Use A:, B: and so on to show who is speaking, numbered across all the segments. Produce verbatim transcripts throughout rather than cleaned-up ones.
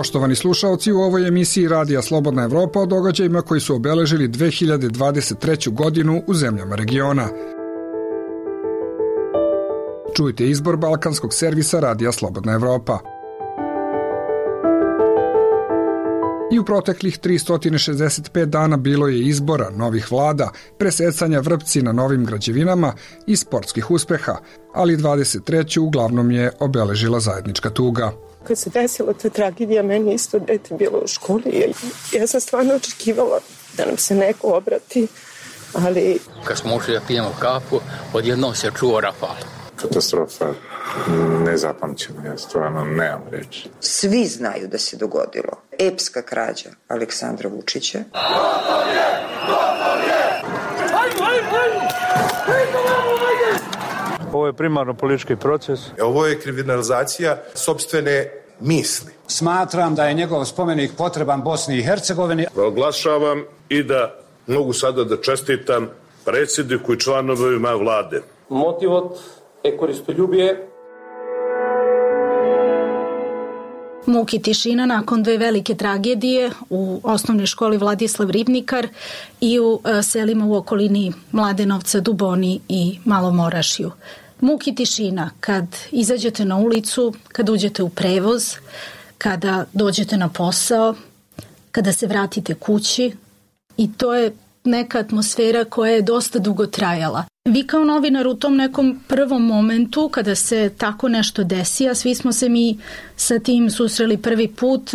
A: Poštovani slušaoci, u ovoj emisiji Radija Slobodna Evropa o događajima koji su obeležili dve hiljade dvadeset treću godinu u zemljama regiona. Čujte izbor balkanskog servisa Radija Slobodna Evropa. I u proteklih tristo šezdeset pet dana bilo je izbora, novih vlada, presecanja vrpci na novim građevinama i sportskih uspeha, ali dvadeset treću uglavnom je obeležila zajednička tuga.
B: Kad se desila ta tragedija, meni isto dete bilo u školi. Ja sam stvarno očekivala da nam se neko obrati, ali...
C: Kad smo ušli da pijemo kafu, odjednom se čuo rafal.
D: Katastrofa nezapamćena, ja stvarno nemam reći.
E: Svi znaju da se dogodilo. Epska krađa Aleksandra Vučića.
F: Gotov je! Gotov je! Hajde, hajde, hajde! Hajde, hajde!
G: Ovo je primarno politički proces.
H: Ovo je kriminalizacija sopstvene misli.
I: Smatram da je njegov spomenik potreban Bosni i Hercegovini.
J: Oglašavam i da mogu sada da čestitam predsjedniku i članovima vlade.
K: Motivot je koristoljubije.
L: Muk i tišina nakon dve velike tragedije u osnovnoj školi Vladislav Ribnikar i u selima u okolini Mladenovca, Duboni i Malom Orašju. Muk i tišina kad izađete na ulicu, kad uđete u prevoz, kada dođete na posao, kada se vratite kući, i to je neka atmosfera koja je dosta dugo trajala. Vi kao novinar u tom nekom prvom momentu kada se tako nešto desi, a svi smo se mi sa tim susreli prvi put,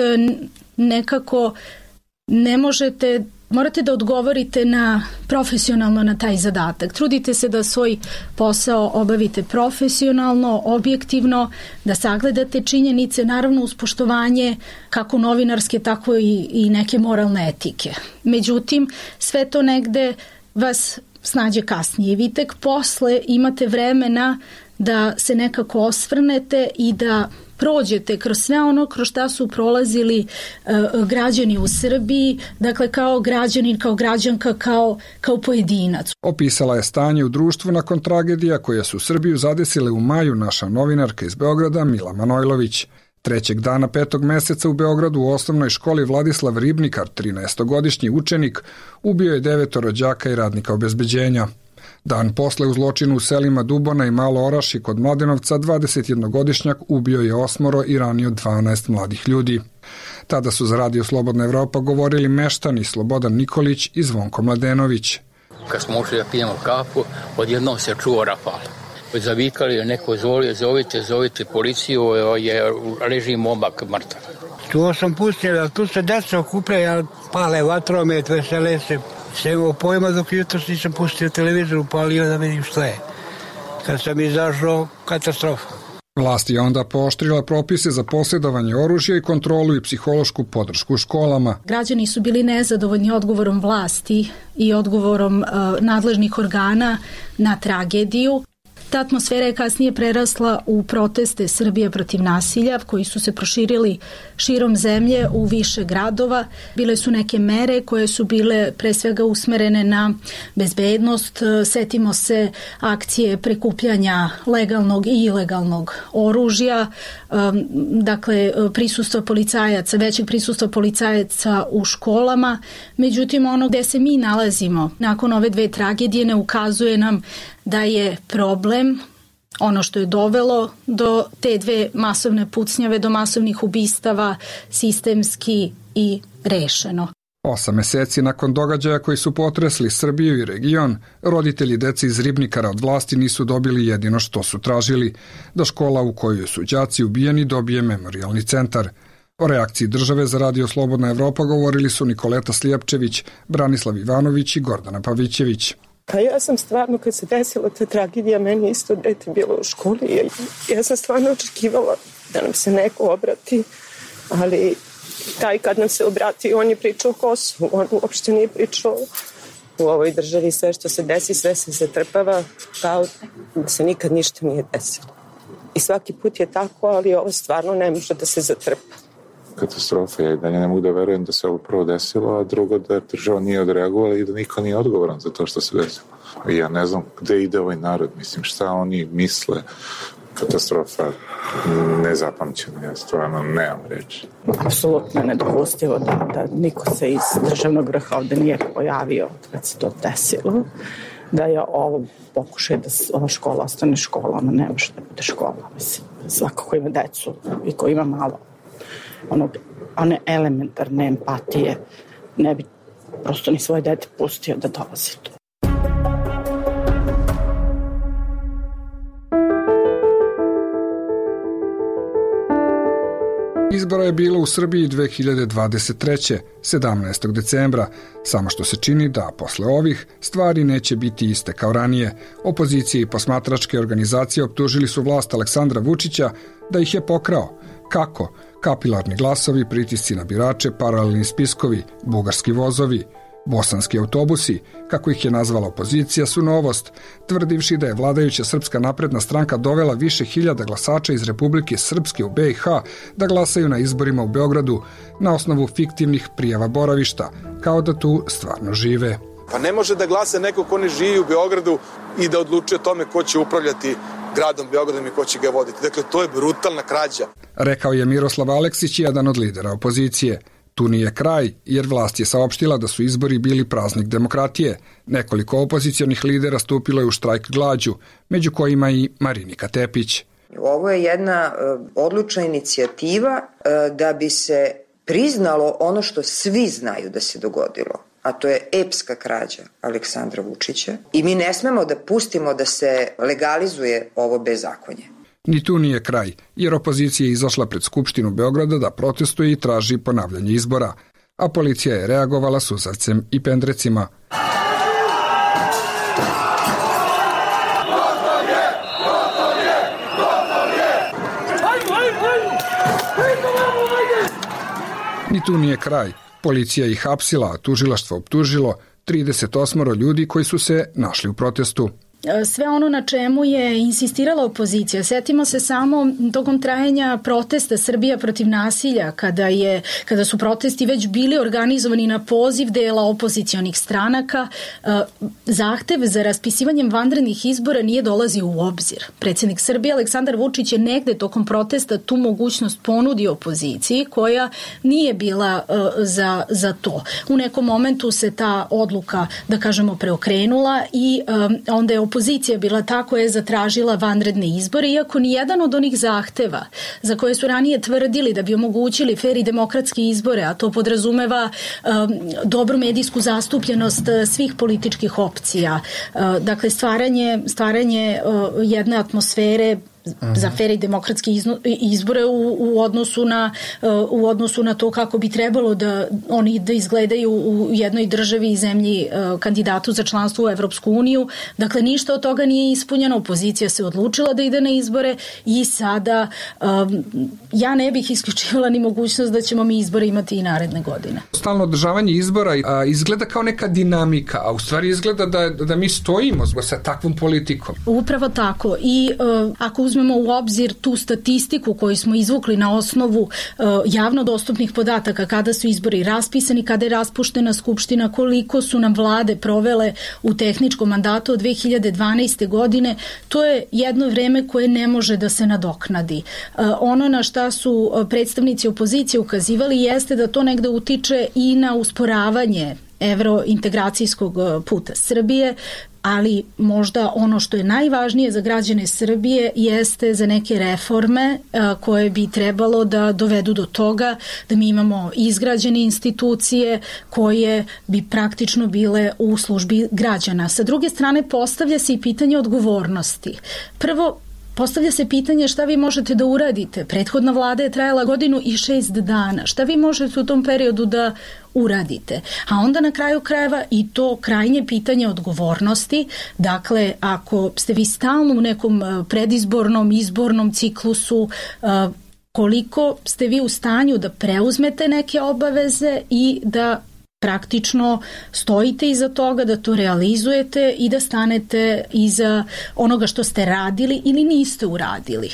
L: nekako ne možete, morate da odgovorite na profesionalno na taj zadatak. Trudite se da svoj posao obavite profesionalno, objektivno, da sagledate činjenice, naravno uz poštovanje kako novinarske, tako i, i neke moralne etike. Međutim, sve to negde vas snađe kasnije. Vi tek posle imate vremena da se nekako osvrnete i da prođete kroz sve ono kroz šta su prolazili uh, građani u Srbiji, dakle kao građanin, kao građanka, kao, kao pojedinac.
A: Opisala je stanje u društvu nakon tragedija koje su Srbiju zadesile u maju naša novinarka iz Beograda Mila Manojlović. Trećeg dana petog meseca u Beogradu u osnovnoj školi Vladislav Ribnikar, trinaestogodišnji učenik, ubio je devetoro đaka i radnika obezbeđenja. Dan posle u zločinu u selima Dubona i Malo Orašje kod Mladenovca dvadesetjednogodišnjak ubio je osmoro i ranio dvanaest mladih ljudi. Tada su za Radio Slobodna Evropa govorili meštani Slobodan Nikolić i Zvonko Mladenović.
C: Kad smo ušli da pijemo kafu, odjednom se čuo rafal. Zavikali je neko, zvolio, zovite, zovite policiju, je režim momak mrtav.
M: Tu sam pustio, tu se deca okupljaju, pale vatromet, vesele se. Sve imao pojma dok jutros nisam pustio televizor, upalio da vidim što je. Kad sam izašao, katastrofa.
A: Vlast je onda pooštrila propise za posjedovanje oružja i kontrolu i psihološku podršku u školama.
L: Građani su bili nezadovoljni odgovorom vlasti i odgovorom uh, nadležnih organa na tragediju. Ta atmosfera je kasnije prerasla u proteste Srbije protiv nasilja koji su se proširili širom zemlje u više gradova. Bile su neke mere koje su bile pre svega usmerene na bezbednost. Setimo se akcije prikupljanja legalnog i ilegalnog oružja, dakle prisustva policajaca, većeg prisustva policajaca u školama. Međutim, ono gde se mi nalazimo nakon ove dve tragedije ne ukazuje nam da je problem ono što je dovelo do te dve masovne pucnjave, do masovnih ubistava sistemski i rešeno.
A: Osam meseci nakon događaja koji su potresli Srbiju i region, roditelji dece iz Ribnikara od vlasti nisu dobili jedino što su tražili, da škola u kojoj su đaci ubijeni dobije memorijalni centar. O reakciji države za Radio Slobodna Evropa govorili su Nikoleta Slijepčević, Branislav Ivanović i Gordana Pavićević.
B: Pa ja sam stvarno, kad se desila ta tragedija, meni isto dete bilo u školi. Ja sam stvarno očekivala da nam se neko obrati, ali taj kad nam se obrati, on je pričao o Kosovu, on uopšte nije pričao u ovoj državi. Sve što se desi, sve se zatrpava kao da se nikad ništa nije desilo. I svaki put je tako, ali ovo stvarno ne može da se zatrpa.
D: Katastrofa. Ja i dalje ne mogu da verujem da se ovo prvo desilo, a drugo da država nije odreagovala i da niko nije odgovoran za to što se desilo. I ja ne znam gde ide ovaj narod, mislim šta oni misle, katastrofa nezapamćena, ja stvarno nemam reći.
N: Apsolutno nedopustivo da, da niko se iz državnog vrha ovde nije pojavio kad se to desilo, da je ovo pokušaj da ova škola ostane škola, ona ne može da bude škola, mislim, svako ko ima decu i ko ima malo onog, one elementarne empatije ne bi prosto ni svoje dete pustio da dolazi tu.
A: Izbora je bilo u Srbiji dve hiljade dvadeset treće. sedamnaestog decembra, samo što se čini da posle ovih stvari neće biti iste kao ranije. Opozicije i posmatračke organizacije optužili su vlast Aleksandra Vučića da ih je pokrao. Kako? Kapilarni glasovi, pritisci na birače, paralelni spiskovi, bugarski vozovi, bosanski autobusi, kako ih je nazvala opozicija, su novost, tvrdivši da je vladajuća Srpska napredna stranka dovela više hiljada glasača iz Republike Srpske u be i ha da glasaju na izborima u Beogradu na osnovu fiktivnih prijava boravišta, kao da tu stvarno žive.
O: Pa ne može da glasa neko ko ne živi u Beogradu i da odlučuje o tome ko će upravljati gradom Beogradom i ko će ga voditi. Dakle, to je brutalna krađa.
A: Rekao je Miroslav Aleksić, jedan od lidera opozicije. Tu nije kraj, jer vlast je saopštila da su izbori bili praznik demokratije. Nekoliko opozicionih lidera stupilo je u štrajk glađu, među kojima i Marinika Tepić.
E: Ovo je jedna uh, odlučna inicijativa uh, da bi se priznalo ono što svi znaju da se dogodilo, a to je epska krađa Aleksandra Vučića. I mi ne smemo da pustimo da se legalizuje ovo bezakonje.
A: Ni tu nije kraj, jer opozicija je izašla pred Skupštinu Beograda da protestuje i traži ponavljanje izbora, a policija je reagovala suzavcem i pendrecima. Ni tu nije kraj. Policija ih hapsila, a tužilaštvo optužilo trideset osam ljudi koji su se našli u protestu.
L: Sve ono na čemu je insistirala opozicija. Setimo se samo tokom trajanja protesta Srbija protiv nasilja, kada, je, kada su protesti već bili organizovani na poziv dela opozicionih stranaka, zahtev za raspisivanjem vanrednih izbora nije dolazio u obzir. Predsjednik Srbije Aleksandar Vučić je negde tokom protesta tu mogućnost ponudio opoziciji koja nije bila za, za to. U nekom momentu se ta odluka, da kažemo, preokrenula i onda je opozicija bila ta koja je zatražila vanredne izbore, iako ni jedan od onih zahteva za koje su ranije tvrdili da bi omogućili fer i demokratske izbore, a to podrazumeva um, dobru medijsku zastupljenost svih političkih opcija, uh, dakle stvaranje, stvaranje uh, jedne atmosfere za fer i demokratske izbore u, u, odnosu na, u odnosu na to kako bi trebalo da oni da izgledaju u jednoj državi i zemlji kandidatu za članstvo u Evropsku uniju. Dakle, ništa od toga nije ispunjeno. Opozicija se odlučila da ide na izbore i sada um, ja ne bih isključivala ni mogućnost da ćemo mi izbore imati i naredne godine.
A: Stalno održavanje izbora a, izgleda kao neka dinamika, a u stvari izgleda da, da mi stojimo sa takvom politikom.
L: Upravo tako. I uh, ako uzmemo u obzir tu statistiku koju smo izvukli na osnovu uh, javno dostupnih podataka, kada su izbori raspisani, kada je raspuštena Skupština, koliko su nam vlade provele u tehničkom mandatu od dve hiljade dvanaeste. godine, to je jedno vreme koje ne može da se nadoknadi. Uh, ono na šta su predstavnici opozicije ukazivali jeste da to negde utiče i na usporavanje evrointegracijskog puta Srbije, ali možda ono što je najvažnije za građane Srbije jeste za neke reforme a, koje bi trebalo da dovedu do toga da mi imamo izgrađene institucije koje bi praktično bile u službi građana. Sa druge strane, postavlja se i pitanje odgovornosti. Prvo, postavlja se pitanje šta vi možete da uradite. Prethodna vlada je trajala godinu i šest dana. Šta vi možete u tom periodu da uradite? A onda na kraju krajeva i to krajnje pitanje odgovornosti. Dakle, ako ste vi stalno u nekom predizbornom, izbornom ciklusu, koliko ste vi u stanju da preuzmete neke obaveze i da praktično stojite iza toga, da to realizujete i da stanete iza onoga što ste radili ili niste uradili.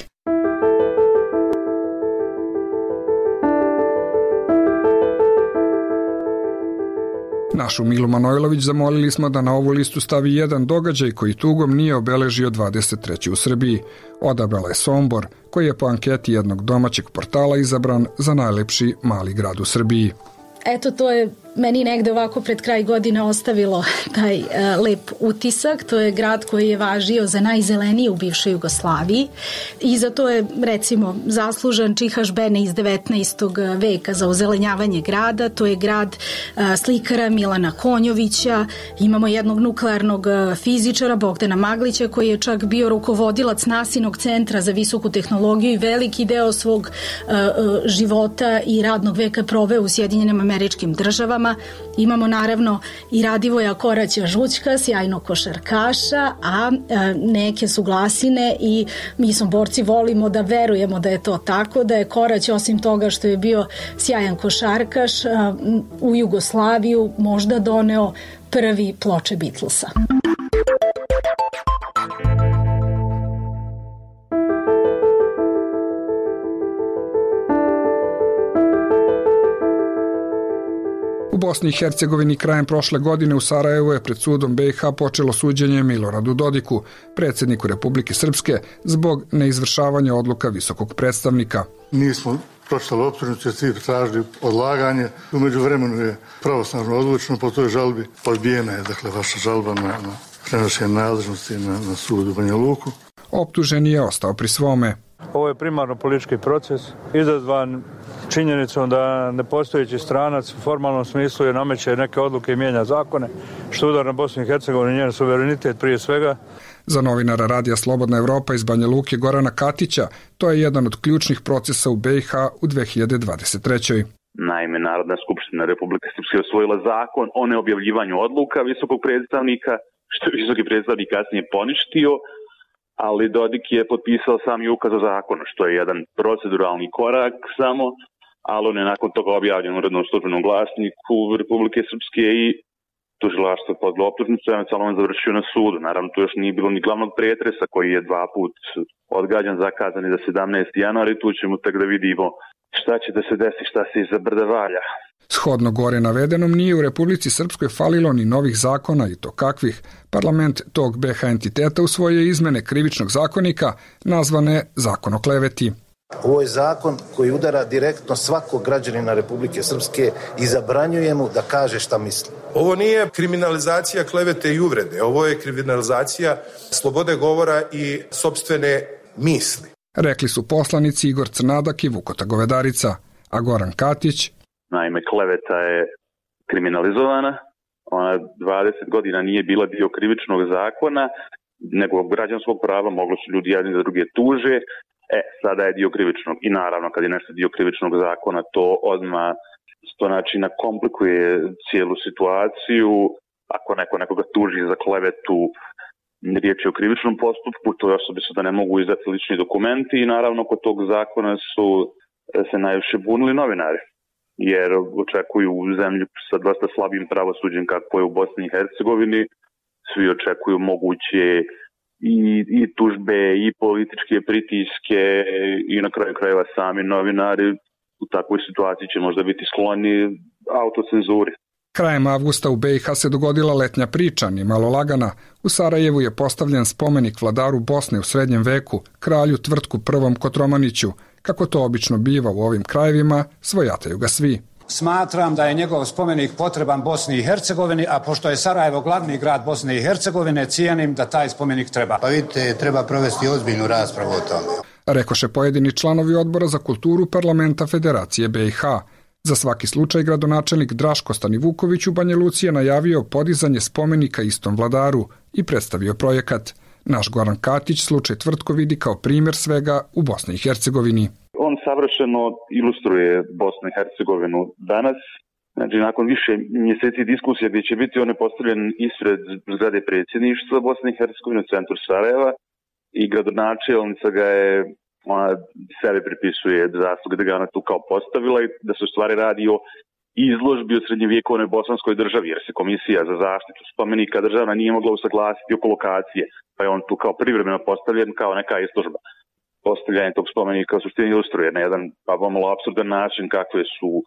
A: Našu Milu Manojlović zamolili smo da na ovu listu stavi jedan događaj koji tugom nije obeležio dvadeset treću u Srbiji. Odabrala je Sombor, koji je po anketi jednog domaćeg portala izabran za najlepši mali grad u Srbiji.
L: Eto, to je meni negde ovako pred kraj godine ostavilo taj uh, lep utisak. To je grad koji je važio za najzeleniji u bivšoj Jugoslaviji i za to je, recimo, zaslužan Čihaš Bene iz devetnaestog veka za ozelenjavanje grada. To je grad uh, slikara Milana Konjovića. Imamo jednog nuklearnog uh, fizičara Bogdana Maglića koji je čak bio rukovodilac Nasinog centra za visoku tehnologiju i veliki deo svog uh, uh, života i radnog veka proveo u Sjedinjenim Američkim Državama. Imamo naravno i Radivoja Koraća Žućka, sjajnog košarkaša, a e, neke su glasine i mi Somborci volimo da verujemo da je to tako, da je Korać osim toga što je bio sjajan košarkaš e, u Jugoslaviju možda doneo prvi ploče Beatlesa.
A: U Bosni i Hercegovini krajem prošle godine u Sarajevu je pred sudom B i H počelo suđenje Miloradu Dodiku, predsjedniku Republike Srpske, zbog neizvršavanja odluka visokog predstavnika.
P: Nismo pročitali optužnicu, svi tražili odlaganje. U međuvremenu je pravosnažno odlučeno, po toj žalbi odbijena je, dakle, vaša žalba na, na prenošenje nadležnosti na, na sudu u Banja Luku.
A: Optuženi je ostao pri svome.
G: Ovo je primarno politički proces, izazvan činjenicom da nepostojeći stranac u formalnom smislu je nameće neke odluke i mijenja zakone, što udar na Bosnu i Hercegovinu i njen suverenitet prije svega.
A: Za novinara Radija Slobodna Evropa iz Banja Luke Gorana Katića, to je jedan od ključnih procesa u B i H u dve hiljade dvadeset trećoj.
Q: Naime, Narodna skupština Republike Srpske osvojila zakon o neobjavljivanju odluka visokog predstavnika, što je visoki predstavnik kasnije poništio, ali Dodik je potpisao sami ukaz o zakonu, što je jedan proceduralni korak samo, ali on je nakon toga objavljen u urednom službenom glasniku Republike Srpske i tužilaštvo je podlo optužnicu, eventualno on završio na sudu. Naravno, tu još nije bilo ni glavnog pretresa koji je dva put odgađan, zakazan i za sedamnaesti januar i tu ćemo tek da vidimo šta će da se desi, šta se iza brda valja.
A: Shodno gore navedenom nije u Republici Srpskoj falilo ni novih zakona i to kakvih. Parlament tog B H entiteta usvojio izmene krivičnog zakonika nazvane Zakon o kleveti.
R: Ovo je zakon koji udara direktno svakog građanina Republike Srpske i zabranjuje mu da kaže šta misli.
H: Ovo nije kriminalizacija klevete i uvrede, ovo je kriminalizacija slobode govora i sopstvene misli.
A: Rekli su poslanici Igor Crnadak i Vukota Govedarica, a Goran Katić.
Q: Naime, kleveta je kriminalizovana, ona dvadeset godina nije bila dio krivičnog zakona, nego građanskog prava, mogli su ljudi jedni da druge tuže, e, sada je dio krivičnog. I naravno, kad je nešto dio krivičnog zakona, to odmah sto načina komplikuje cijelu situaciju. Ako neko nekoga tuži za klevetu, riječ je o krivičnom postupku, to je osobe su da ne mogu izdati lični dokumenti i naravno kod tog zakona su se najviše bunili novinari, jer očekuju u zemlju sa dosta slabim pravosuđem kako je u Bosni i Hercegovini, svi očekuju moguće i, i tužbe i političke pritiske i na kraju krajeva sami novinari u takvoj situaciji će možda biti skloni autocenzuri.
A: Krajem avgusta u B i H se dogodila letnja priča, ni malo lagana. U Sarajevu je postavljen spomenik vladaru Bosne u srednjem veku, kralju Tvrtku prvom Kotromaniću. Kako to obično biva u ovim krajevima, svojataju ga svi.
I: Smatram da je njegov spomenik potreban Bosni i Hercegovini, a pošto je Sarajevo glavni grad Bosne i Hercegovine, cijenim da taj spomenik treba.
S: Pa vidite, treba provesti ozbiljnu raspravu o tome.
A: Rekoše pojedini članovi odbora za kulturu parlamenta Federacije B i H. Za svaki slučaj gradonačelnik Draško Stanivuković u Banja Luci je najavio podizanje spomenika istom vladaru i predstavio projekat. Naš Goran Katić slučaj Tvrtko vidi kao primjer svega u Bosni i Hercegovini.
Q: On savršeno ilustruje Bosnu i Hercegovinu danas. Znači, nakon više mjeseci diskusije gdje će biti on je postavljen ispred zgrade predsjedništva Bosne i Hercegovine u centru Sarajeva i gradonačelnica ga je, ona sebe pripisuje zasluge da ga ona tu kao postavila i da se u stvari radi o izložbi o srednjevjekovnoj bosanskoj državi, jer se komisija za zaštitu spomenika državna nije mogla usaglasiti oko lokacije, pa je on tu kao privremeno postavljen kao neka izložba. Postavljanje tog spomenika u suštini ilustruje na jedan pa pomalo apsurdan način kakve su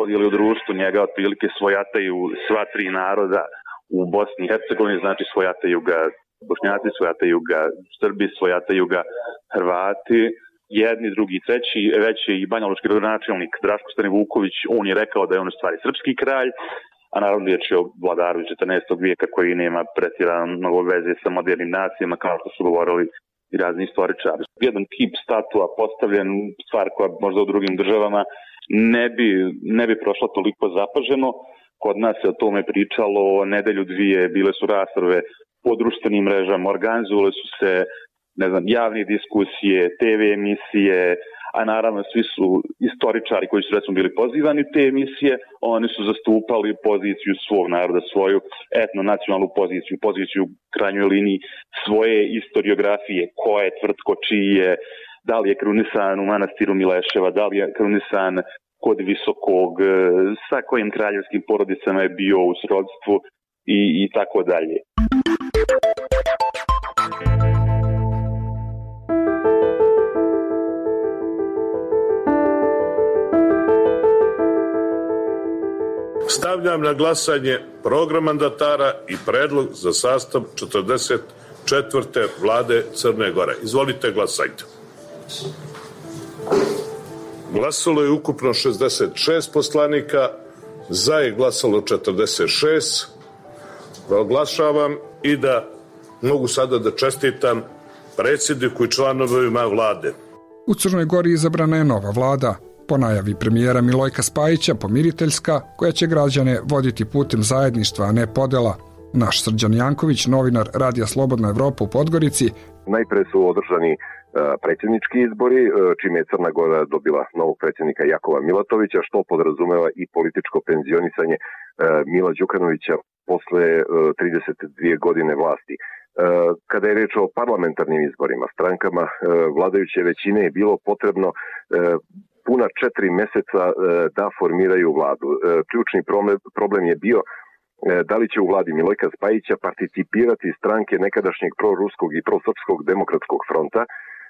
Q: podijeli u društvu, njega otprilike svojataju sva tri naroda u Bosni i Hercegovini, znači svojataju ga Bošnjaci, svojataju ga Srbi, svojataju ga Hrvati, jedni, drugi, treći, već je i banjalučki gradonačelnik Draško Stanivuković, on je rekao da je on u stvari srpski kralj, a naravno riječ je o vladaru iz četrnaestog vijeka koji nema pretjerano veze sa modernim nacijama, kao što su govorili i razni istoričari. Jedan kip statua postavljen, stvar koja možda u drugim državama ne bi, ne bi prošla toliko zapaženo. Kod nas se o tome pričalo, nedelju dvije bile su rasprave po društvenim mrežama, organizovale su se, ne znam, javne diskusije, te ve emisije, a naravno svi su istoričari koji su recimo bili pozivani u te emisije, oni su zastupali poziciju svog naroda, svoju etno-nacionalnu poziciju, poziciju u krajnjoj liniji svoje istoriografije, ko je tvrtko, čiji je, da li je krunisan u manastiru Mileševa, da li je krunisan kod Visokog, sa kojim kraljevskim porodicama je bio u srodstvu i, i tako dalje.
J: Stavljam na glasanje program mandatara i predlog za sastav četrdeset četvrte vlade Crne Gore. Izvolite, glasajte. Glasalo je ukupno šezdeset šest poslanika, za je glasalo četrdeset šest. Proglašavam i da mogu sada da čestitam predsjedniku i članovima vlade.
A: U Crnoj Gori izabrana je nova vlada. Po najavi premijera Milojka Spajića, pomiriteljska, koja će građane voditi putem zajedništva, a ne podela. Naš Srđan Janković, novinar Radija Slobodna Evropa u Podgorici.
T: Najpre su održani predsjednički izbori, čime je Crna Gora dobila novog predsjednika Jakova Milatovića, što podrazumeva i političko penzionisanje Mila Đukanovića posle trideset dvije godine vlasti. Kada je reč o parlamentarnim izborima, strankama vladajuće većine je bilo potrebno puna četiri meseca da formiraju vladu. Ključni problem je bio da li će u vladi Milojka Spajića participirati stranke nekadašnjeg proruskog i prosrpskog demokratskog fronta,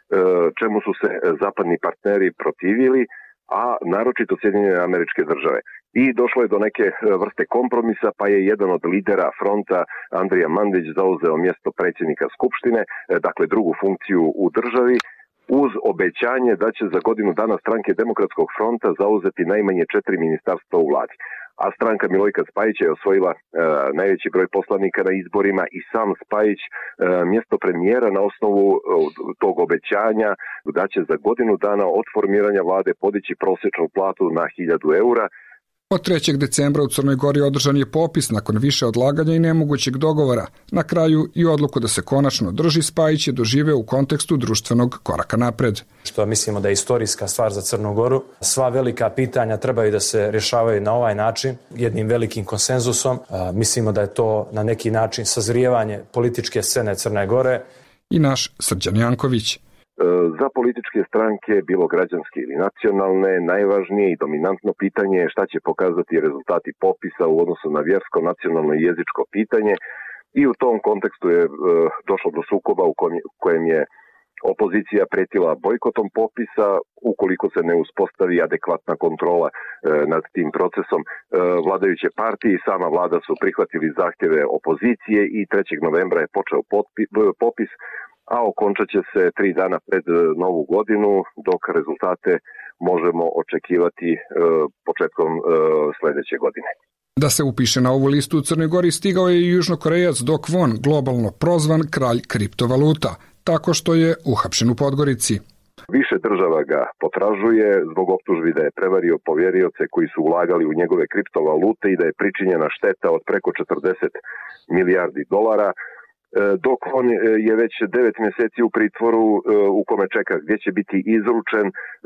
T: čemu su se zapadni partneri protivili, a naročito Sjedinjene Američke Države. I došlo je do neke vrste kompromisa, pa je jedan od lidera fronta, Andrija Mandić, zauzeo mjesto predsjednika Skupštine, dakle drugu funkciju u državi, uz obećanje da će za godinu dana stranke Demokratskog fronta zauzeti najmanje četiri ministarstva u vladi. A stranka Milojka Spajića je osvojila e, najveći broj poslanika na izborima i sam Spajić e, mjesto premijera na osnovu e, tog obećanja da će za godinu dana od formiranja vlade podići prosječnu platu na hiljadu eura.
A: Od trećeg decembra u Crnoj Gori održan je popis nakon više odlaganja i nemogućeg dogovora. Na kraju i odluku da se konačno drži Spajić je doživeo u kontekstu društvenog koraka napred.
U: Što mislimo da je istorijska stvar za Crnu Goru. Sva velika pitanja trebaju da se rješavaju na ovaj način, jednim velikim konsenzusom. Mislimo da je to na neki način sazrijevanje političke scene Crne Gore.
A: I naš Srđan Janković.
T: Za političke stranke, bilo građanske ili nacionalne, najvažnije i dominantno pitanje je šta će pokazati rezultati popisa u odnosu na vjersko, nacionalno i jezičko pitanje i u tom kontekstu je e, došlo do sukoba u kojem, kojem je opozicija pretila bojkotom popisa ukoliko se ne uspostavi adekvatna kontrola e, nad tim procesom. E, vladajuće partije i sama vlada su prihvatili zahtjeve opozicije i trećeg novembra je počeo potpi, popis, a okončat će se tri dana pred novu godinu, dok rezultate možemo očekivati e, početkom e, sljedeće godine.
A: Da se upiše na ovu listu u Crnoj Gori stigao je i južnokorejac Dok Von, globalno prozvan kralj kriptovaluta, tako što je uhapšen u Podgorici.
T: Više država ga potražuje zbog optužbi da je prevario povjerioce koji su ulagali u njegove kriptovalute i da je pričinjena šteta od preko četrdeset milijardi dolara. Dok on je već devet mjeseci u pritvoru u kome čeka gdje će biti izručen.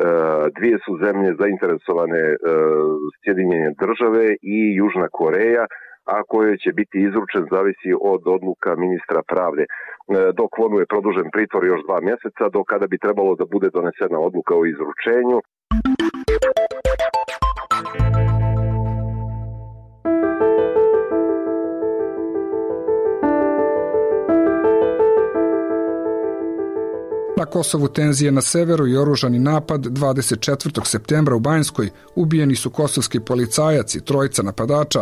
T: Dvije su zemlje zainteresovane, Sjedinjene Države i Južna Koreja, a koje će biti izručen zavisi od odluka ministra pravde. Dok Vonu je produžen pritvor još dva mjeseca, do kada bi trebalo da bude donesena odluka o izručenju.
A: Na Kosovu tenzije na severu i oružani napad dvadeset četvrtog septembra u Banjskoj ubijeni su kosovski policajac i trojica napadača.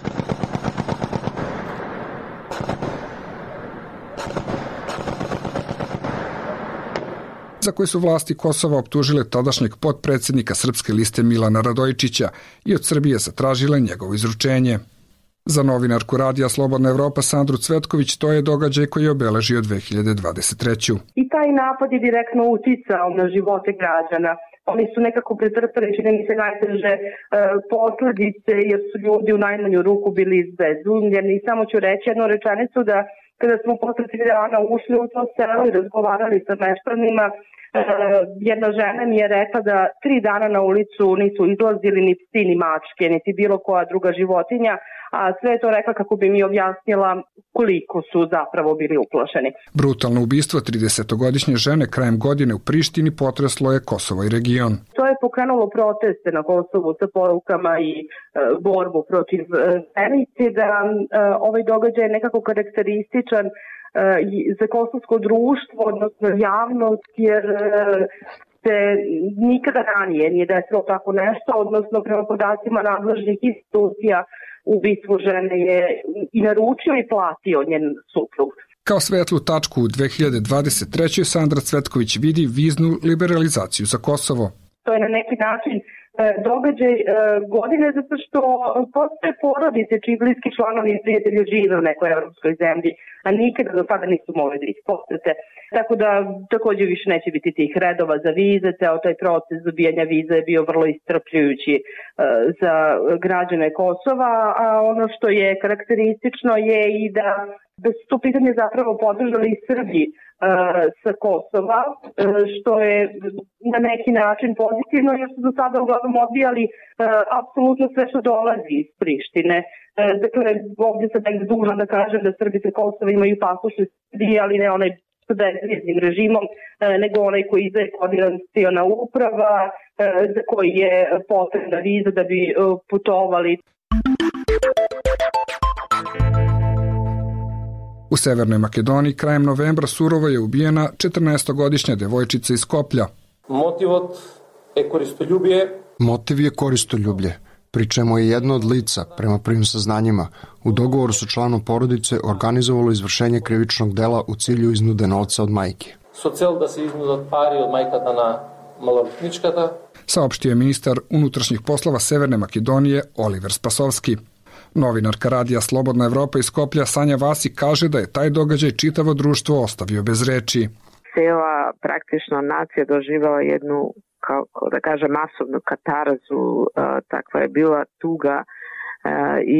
A: Za koje su vlasti Kosova optužile tadašnjeg potpredsjednika Srpske liste Milana Radojičića i od Srbije zatražile njegovo izručenje. Za novinarku Radija Slobodna Evropa Sandru Cvetković to je događaj koji je obeležio dve hiljade dvadeset treću.
F: I taj napad je direktno uticao na živote građana. Oni su nekako pretrpeli, čini mi se, najteže e, posljedice, jer su ljudi u najmanju ruku bili izbezumljeni. I samo ću reći jednu rečenicu da kada smo posle tri dana ušli u to selo i razgovarali sa meštanima, e, jedna žena mi je rekla da tri dana na ulicu nisu izlazili ni psi, ni mačke, niti bilo koja druga životinja, a sve je to rekla kako bi mi objasnila koliko su zapravo bili uplašeni.
A: Brutalno ubistvo tridesetogodišnje žene krajem godine u Prištini potreslo je Kosovo i region.
F: To je pokrenulo proteste na Kosovu sa porukama i e, borbu protiv e, femicida. E, ovaj događaj je nekako karakterističan e, za kosovsko društvo, odnosno javnost, jer e, se nikada ranije nije desilo tako nešto, odnosno prema podacima nadležnih institucija ubistvu žene je i naručio i platio njen suprug.
A: Kao svetlu tačku u dve hiljade dvadeset trećoj Sandra Cvetković vidi viznu liberalizaciju za Kosovo.
F: To je na neki način događaj godine zato što postoje porodice čiji bliski članovi i prijatelji žive u nekoj evropskoj zemlji, a nikada do sada nisu mogli da ih posete. Tako da također više neće biti tih redova za vize, ceo taj proces dobijanja vize je bio vrlo iscrpljujući za građane Kosova, a ono što je karakteristično je i da, da su to pitanje zapravo podržali i Srbi sa Kosova, što je na neki način pozitivno, jer su do sada uglavnom odbijali apsolutno sve što dolazi iz Prištine. Dakle, ovdje sam nekde dužna da kažem da Srbi sa Kosova imaju pasoše Srbije, ali ne onaj sa bezviznim režimom, nego onaj koji izdaje koordinaciona uprava, za koji je potrebna viza da bi putovali.
A: U Severnoj Makedoniji krajem novembra surovo je ubijena četrnaestogodišnja devojčica iz Skoplja.
K: Motivot je koristoljubije.
V: Motiv je koristoljublje, pri čemu je jedno od lica, prema prvim saznanjima, u dogovoru sa članom porodice organizovalo izvršenje krivičnog dela u cilju iznude novca od majke.
K: Со цел да се изнудат пари од мајката на малолетничката.
A: Saopštio je ministar unutrašnjih poslova Severne Makedonije Oliver Spasovski. Novinarka Radija Slobodna Evropa iz Skoplja Sanja Vasi kaže da je taj događaj čitavo društvo ostavio bez reči.
W: Cela praktično nacija doživjela jednu, kako da kažem, masovnu katarzu, takva je bila tuga i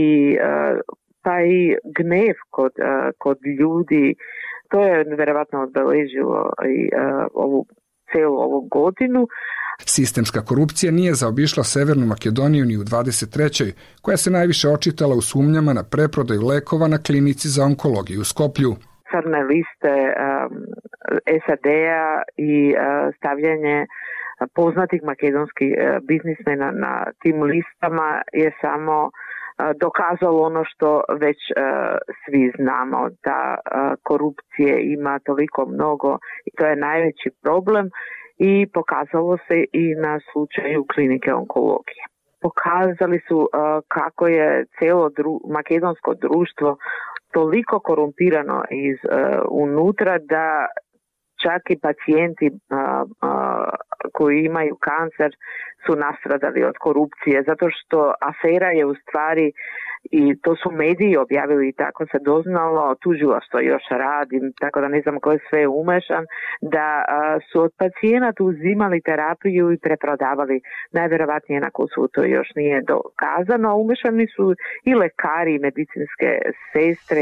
W: taj gnev kod, kod ljudi, to je verovatno obeležilo i ovu celu ovu godinu.
A: Sistemska korupcija nije zaobišla Severnu Makedoniju ni u dvadeset trećoj koja se najviše očitala u sumnjama na preprodaju lekova na klinici za onkologiju u Skoplju.
W: Crne liste um, S A D-a i uh, stavljanje poznatih makedonskih uh, biznismena na tim listama je samo uh, dokazalo ono što već uh, svi znamo, da uh, korupcije ima toliko mnogo i to je najveći problem. I pokazalo se i na slučaju klinike onkologije. Pokazali su uh, kako je celo dru- makedonsko društvo toliko korumpirano iz uh, unutra da čak i pacijenti uh, uh, koji imaju kancer su nastradali od korupcije, zato što afera je u stvari, i to su mediji objavili i tako se doznalo, tužilaštvo još radi, tako da ne znam ko je sve umešan, da uh, su od pacijenata uzimali terapiju i preprodavali. Najverovatnije na Kosovu to još nije dokazano, a umešani su i lekari i medicinske sestre.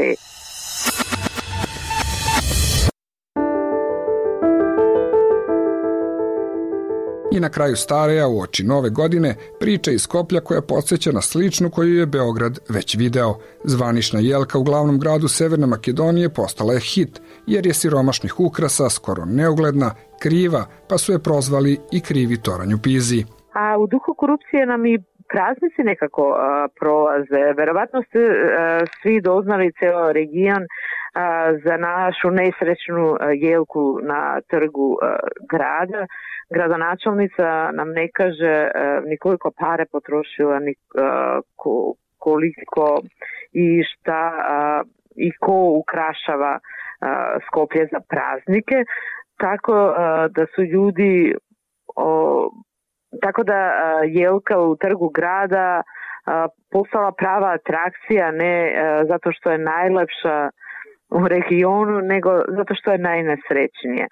A: I na kraju stareja u oči nove godine priča iz Skoplja koja podsjeća na sličnu koju je Beograd već video. Zvanična jelka u glavnom gradu Severne Makedonije postala je hit, jer je siromašnih ukrasa skoro neugledna, kriva, pa su je prozvali i krivi toranj u Pizi.
W: A u duhu korupcije nam i praznici nekako uh, prolaze. Verovatno ste uh, svi doznali, ceo region, uh, za našu nesrećnu uh, jelku na trgu uh, grada. Gradonačelnica nam ne kaže uh, ni koliko pare potrošila, ni uh, ko, koliko i šta uh, i ko ukrašava uh, Skoplje za praznike. Tako uh, da su ljudi uh, Tako da jelka u trgu grada postala prava atrakcija, ne zato što je najlepša u regionu, nego zato što je najnesrećnije.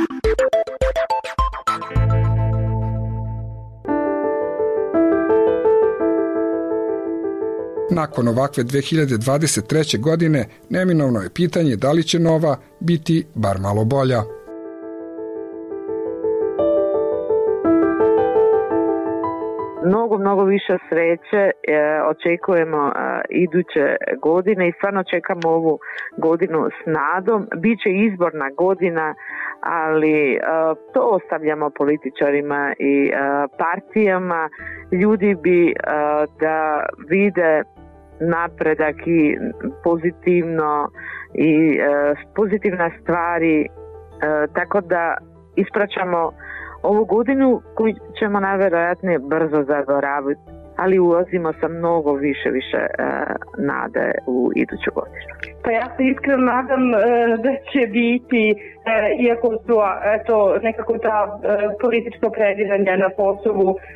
A: Nakon ovakve dve hiljade dvadeset treće. godine neminovno je pitanje da li će nova biti bar malo bolja.
W: Mnogo, mnogo više sreće e, očekujemo e, iduće godine i stvarno čekamo ovu godinu s nadom. Biće izborna godina, ali e, to ostavljamo političarima i e, partijama. Ljudi bi e, da vide napredak i pozitivno i e, pozitivne stvari, e, tako da ispraćamo ovu godinu koju ćemo najvjerojatnije brzo zaboraviti, ali ulazimo sa mnogo više, više e, nade u iduću godinu.
F: Pa ja se iskreno nadam e, da će biti, e, iako su eto, nekako ta e, politička prediranja na Kosovu e,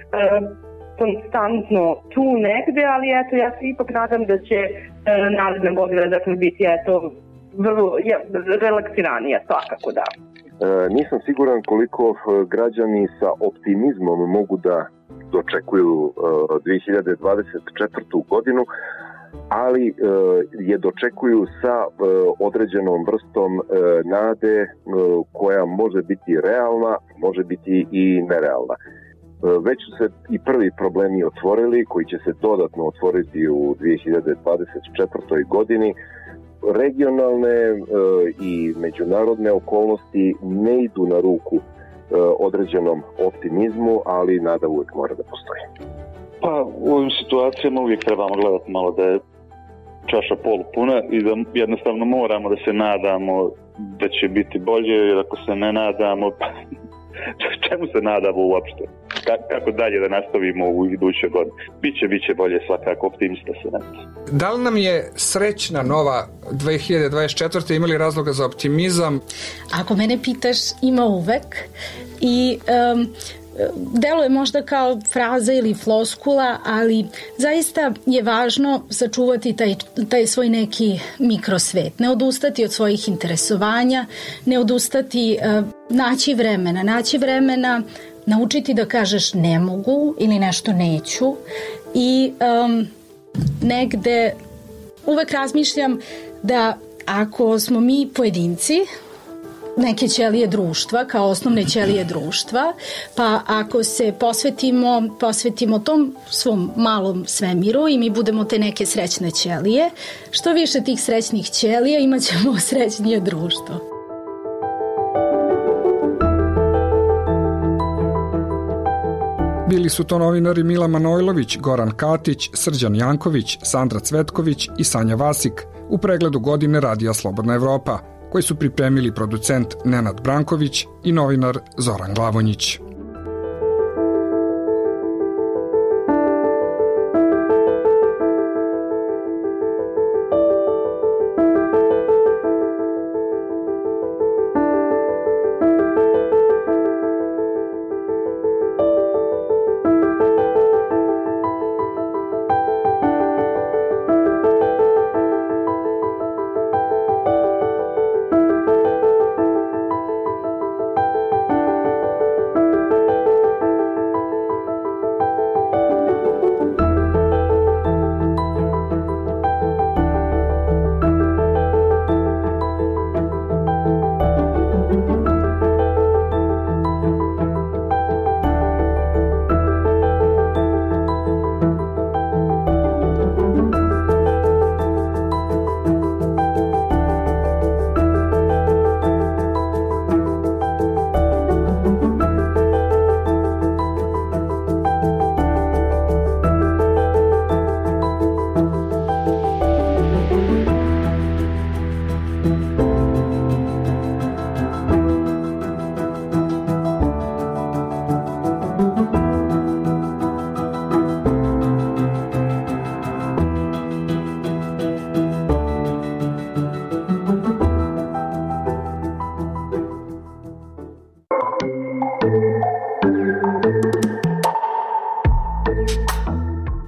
F: konstantno tu negde, ali eto, ja se ipak nadam da će e, naredna godina dakle, biti eto, vrlo ja, relaksiranija, svakako da.
T: E, nisam siguran koliko građani sa optimizmom mogu da dočekuju e, dve hiljade dvadeset četvrtu. godinu, ali e, je dočekuju sa e, određenom vrstom e, nade e, koja može biti realna, može biti i nerealna. E, već su se i prvi problemi otvorili, koji će se dodatno otvoriti u dve hiljade dvadeset četvrtoj. godini. Regionalne e, i međunarodne okolnosti ne idu na ruku e, određenom optimizmu, ali nada uvijek mora da postoji.
Q: Pa u ovim situacijama uvijek trebamo gledati malo da je čaša polupuna i da jednostavno moramo da se nadamo da će biti bolje, jer ako se ne nadamo, čemu se nadamo uopšte? Kako dalje da nastavimo u idućoj godini? Biće, biće bolje, svakako, optimista se nadam.
A: Da li nam je srećna nova dve hiljade dvadeset četvrta. imali razloga za optimizam?
L: Ako mene pitaš, ima uvek. I um, deluje možda kao fraza ili floskula, ali zaista je važno sačuvati taj, taj svoj neki mikrosvet. Ne odustati od svojih interesovanja, ne odustati, uh, naći vremena, naći vremena, naučiti da kažeš ne mogu ili nešto neću i um, negde uvek razmišljam da ako smo mi pojedinci, neke ćelije društva, kao osnovne ćelije društva, pa ako se posvetimo, posvetimo tom svom malom svemiru i mi budemo te neke srećne ćelije, što više tih srećnih ćelija imat ćemo srećnije društvo.
A: Bili su to novinari Mila Manojlović, Goran Katić, Srđan Janković, Sandra Cvetković i Sanja Vasik u pregledu godine Radija Slobodna Evropa, koji su pripremili producent Nenad Branković i novinar Zoran Glavonjić.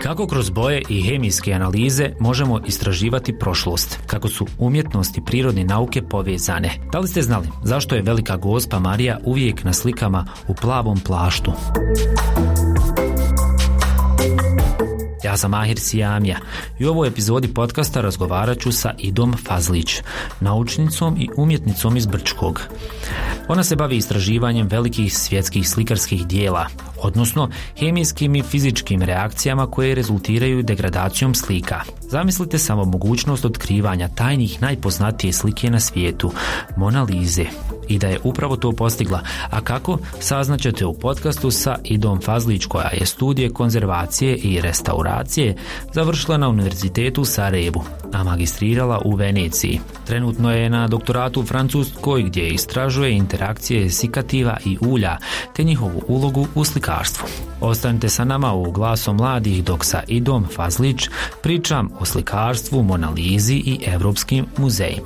B: Kako kroz boje i hemijske analize možemo istraživati prošlost? Kako su umjetnost i prirodne nauke povezane? Da li ste znali zašto je Velika Gospa Marija uvijek na slikama u plavom plaštu? Ja sam Mahir Sijamija i u ovoj epizodi podcasta razgovarat ću sa Idom Fazlić, naučnicom i umjetnicom iz Brčkog. Ona se bavi istraživanjem velikih svjetskih slikarskih dijela, odnosno hemijskim i fizičkim reakcijama koje rezultiraju degradacijom slika. Zamislite samo mogućnost otkrivanja tajnih najpoznatije slike na svijetu, Mona Lize. I da je upravo to postigla. A kako? Saznaćete u podcastu sa Idom Fazlić, koja je studije konzervacije i restauracije završila na Univerzitetu u Sarajevu, a magistrirala u Veneciji. Trenutno je na doktoratu u Francuskoj, gdje istražuje interakcije sikativa i ulja, te njihovu ulogu u slikarstvu. Ostanite sa nama u Glasom mladih dok sa Idom Fazlić pričam o slikarstvu, Mona Lizi i evropskim muzejima.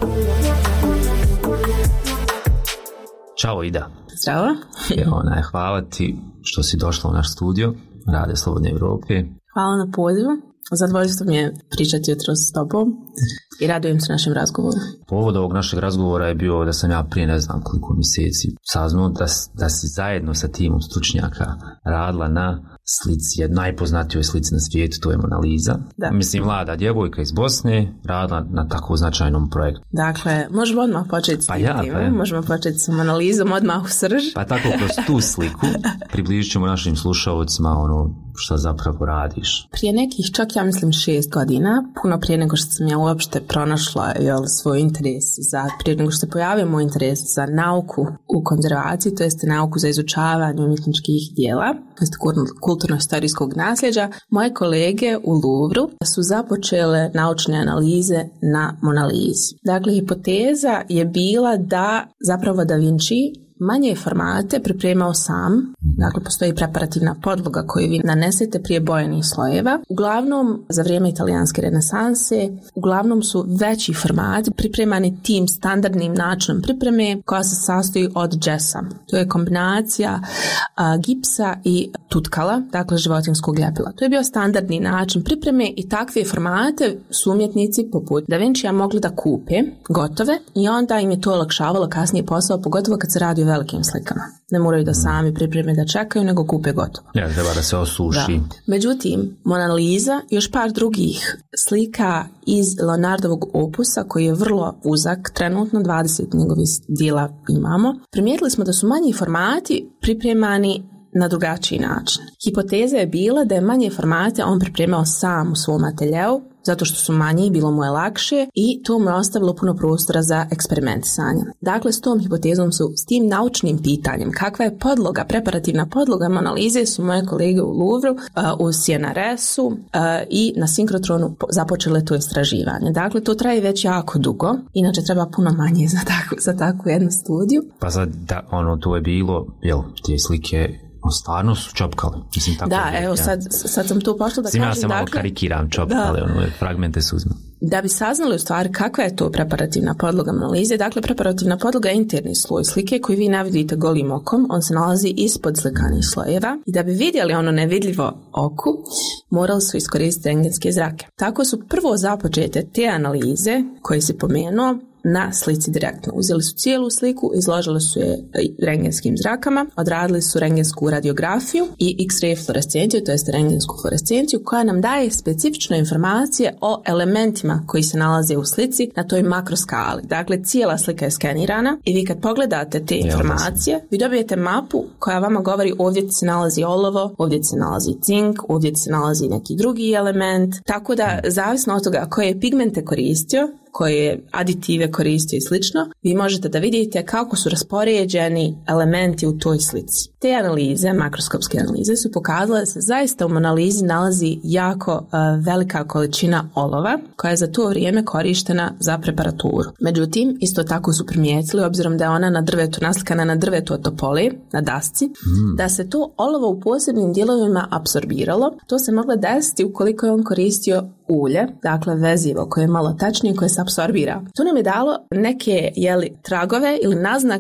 B: Ćao Ida.
C: Zdravo.
B: Ona, hvala ti što si došla u naš studio Rade Slobodne Evrope.
C: Hvala na pozivu. Zadovoljstvo mi je pričati jutro s tobom i radujem se našem razgovoru.
B: Povod ovog našeg razgovora je bio da sam ja prije ne znam koliko mjeseci saznao da, da si zajedno sa timom stručnjaka radila na slici, najpoznatijoj slici na svijetu, to je Mona Liza. Da. Mislim, mlada djevojka iz Bosne radila na tako značajnom projektu.
C: Dakle, možemo odmah početi s
B: pa
C: tim
B: ja,
C: timom,
B: pa ja.
C: možemo početi s Mona Lizom odmah u srž.
B: Pa tako kroz tu sliku približit ćemo našim slušalcima ono što zapravo radiš.
C: Prije nekih, čak ja mislim šest godina, puno prije nego što sam ja uopšte pronašla jel, svoj interes za, prije nego što se pojavio moj interes za nauku u konzervaciji, to jeste nauku za izučavanje umjetničkih dijela, to jeste kulturno-historijskog nasljeđa, moje kolege u Louvru su započele naučne analize na Mona Lisi. Dakle, hipoteza je bila da zapravo Da Vinci manje formate pripremao sam, dakle postoji preparativna podloga koju vi nanesete prije bojenih slojeva. Uglavnom, za vrijeme italijanske renesanse, uglavnom su veći formati pripremani tim standardnim načinom pripreme koja se sastoji od džesa. To je kombinacija a, gipsa i tutkala, dakle životinjskog ljepila. To je bio standardni način pripreme i takve formate su umjetnici poput Da Vincija mogli da kupe gotove i onda im je to olakšavalo kasnije posao, pogotovo kad se radi o velikim slikama. Ne moraju da sami pripreme da čekaju, nego kupe gotovo.
B: Ja, treba da se osuši. Da.
C: Međutim, Mona Lisa i još par drugih slika iz Leonardovog opusa, koji je vrlo uzak, trenutno dvadeset njegovih dijela imamo, primijetili smo da su manji formati pripremani na drugačiji način. Hipoteza je bila da je manje formate on pripremao sam u svom ateljeu, zato što su manji, bilo mu je lakše i to mu je ostavilo puno prostora za eksperimentisanje. Dakle, s tom hipotezom su, s tim naučnim pitanjem, kakva je podloga, preparativna podloga Mona Lise, su moje kolege u Louvru, u C N R S-u i na Sinkrotronu započele to istraživanje. Dakle, to traje već jako dugo, inače treba puno manje za takvu, za takvu jednu studiju.
B: Pa sad, da, ono, to je bilo, jel, te slike stvarno su čopkali. Mislim, tako
C: da,
B: je,
C: evo,
B: ja.
C: sad, sad sam tu pošla da
B: Zim,
C: kažem.
B: Ja se malo
C: dakle,
B: karikiram čopkali, ono, fragmente su uzme.
C: Da bi saznali u stvari kakva je to preparativna podloga Mona Lise, dakle, preparativna podloga je interni sloj slike koji vi ne vidite golim okom, on se nalazi ispod slikanih slojeva i da bi vidjeli ono nevidljivo oku, morali su iskoristiti rentgenske zrake. Tako su prvo započete te analize koje si pomenuo na slici direktno. Uzeli su cijelu sliku, izložili su je rentgenskim zrakama, odradili su rentgensku radiografiju i X-ray fluorescenciju, to jest rentgensku fluorescenciju, koja nam daje specifične informacije o elementima koji se nalaze u slici na toj makroskali. Dakle, cijela slika je skenirana i vi kad pogledate te informacije, vi dobijete mapu koja vama govori ovdje se nalazi olovo, ovdje se nalazi cink, ovdje se nalazi neki drugi element, tako da zavisno od toga koje pigmente koristio, koje aditive koristio i slično, vi možete da vidite kako su raspoređeni elementi u toj slici. Te analize, makroskopske analize, su pokazale da se zaista u Mona Lisi nalazi jako uh, velika količina olova koja je za to vrijeme korištena za preparaturu. Međutim, isto tako su primijetili, obzirom da je ona na drvetu, naslikana na drvetu od topole, na dasci, mm. da se to olovo u posebnim dijelovima apsorbiralo. To se moglo desiti ukoliko je on koristio ulje, dakle vezivo koje je malo tačnije, koje se apsorbira. To nam je dalo neke jeli, tragove ili naznake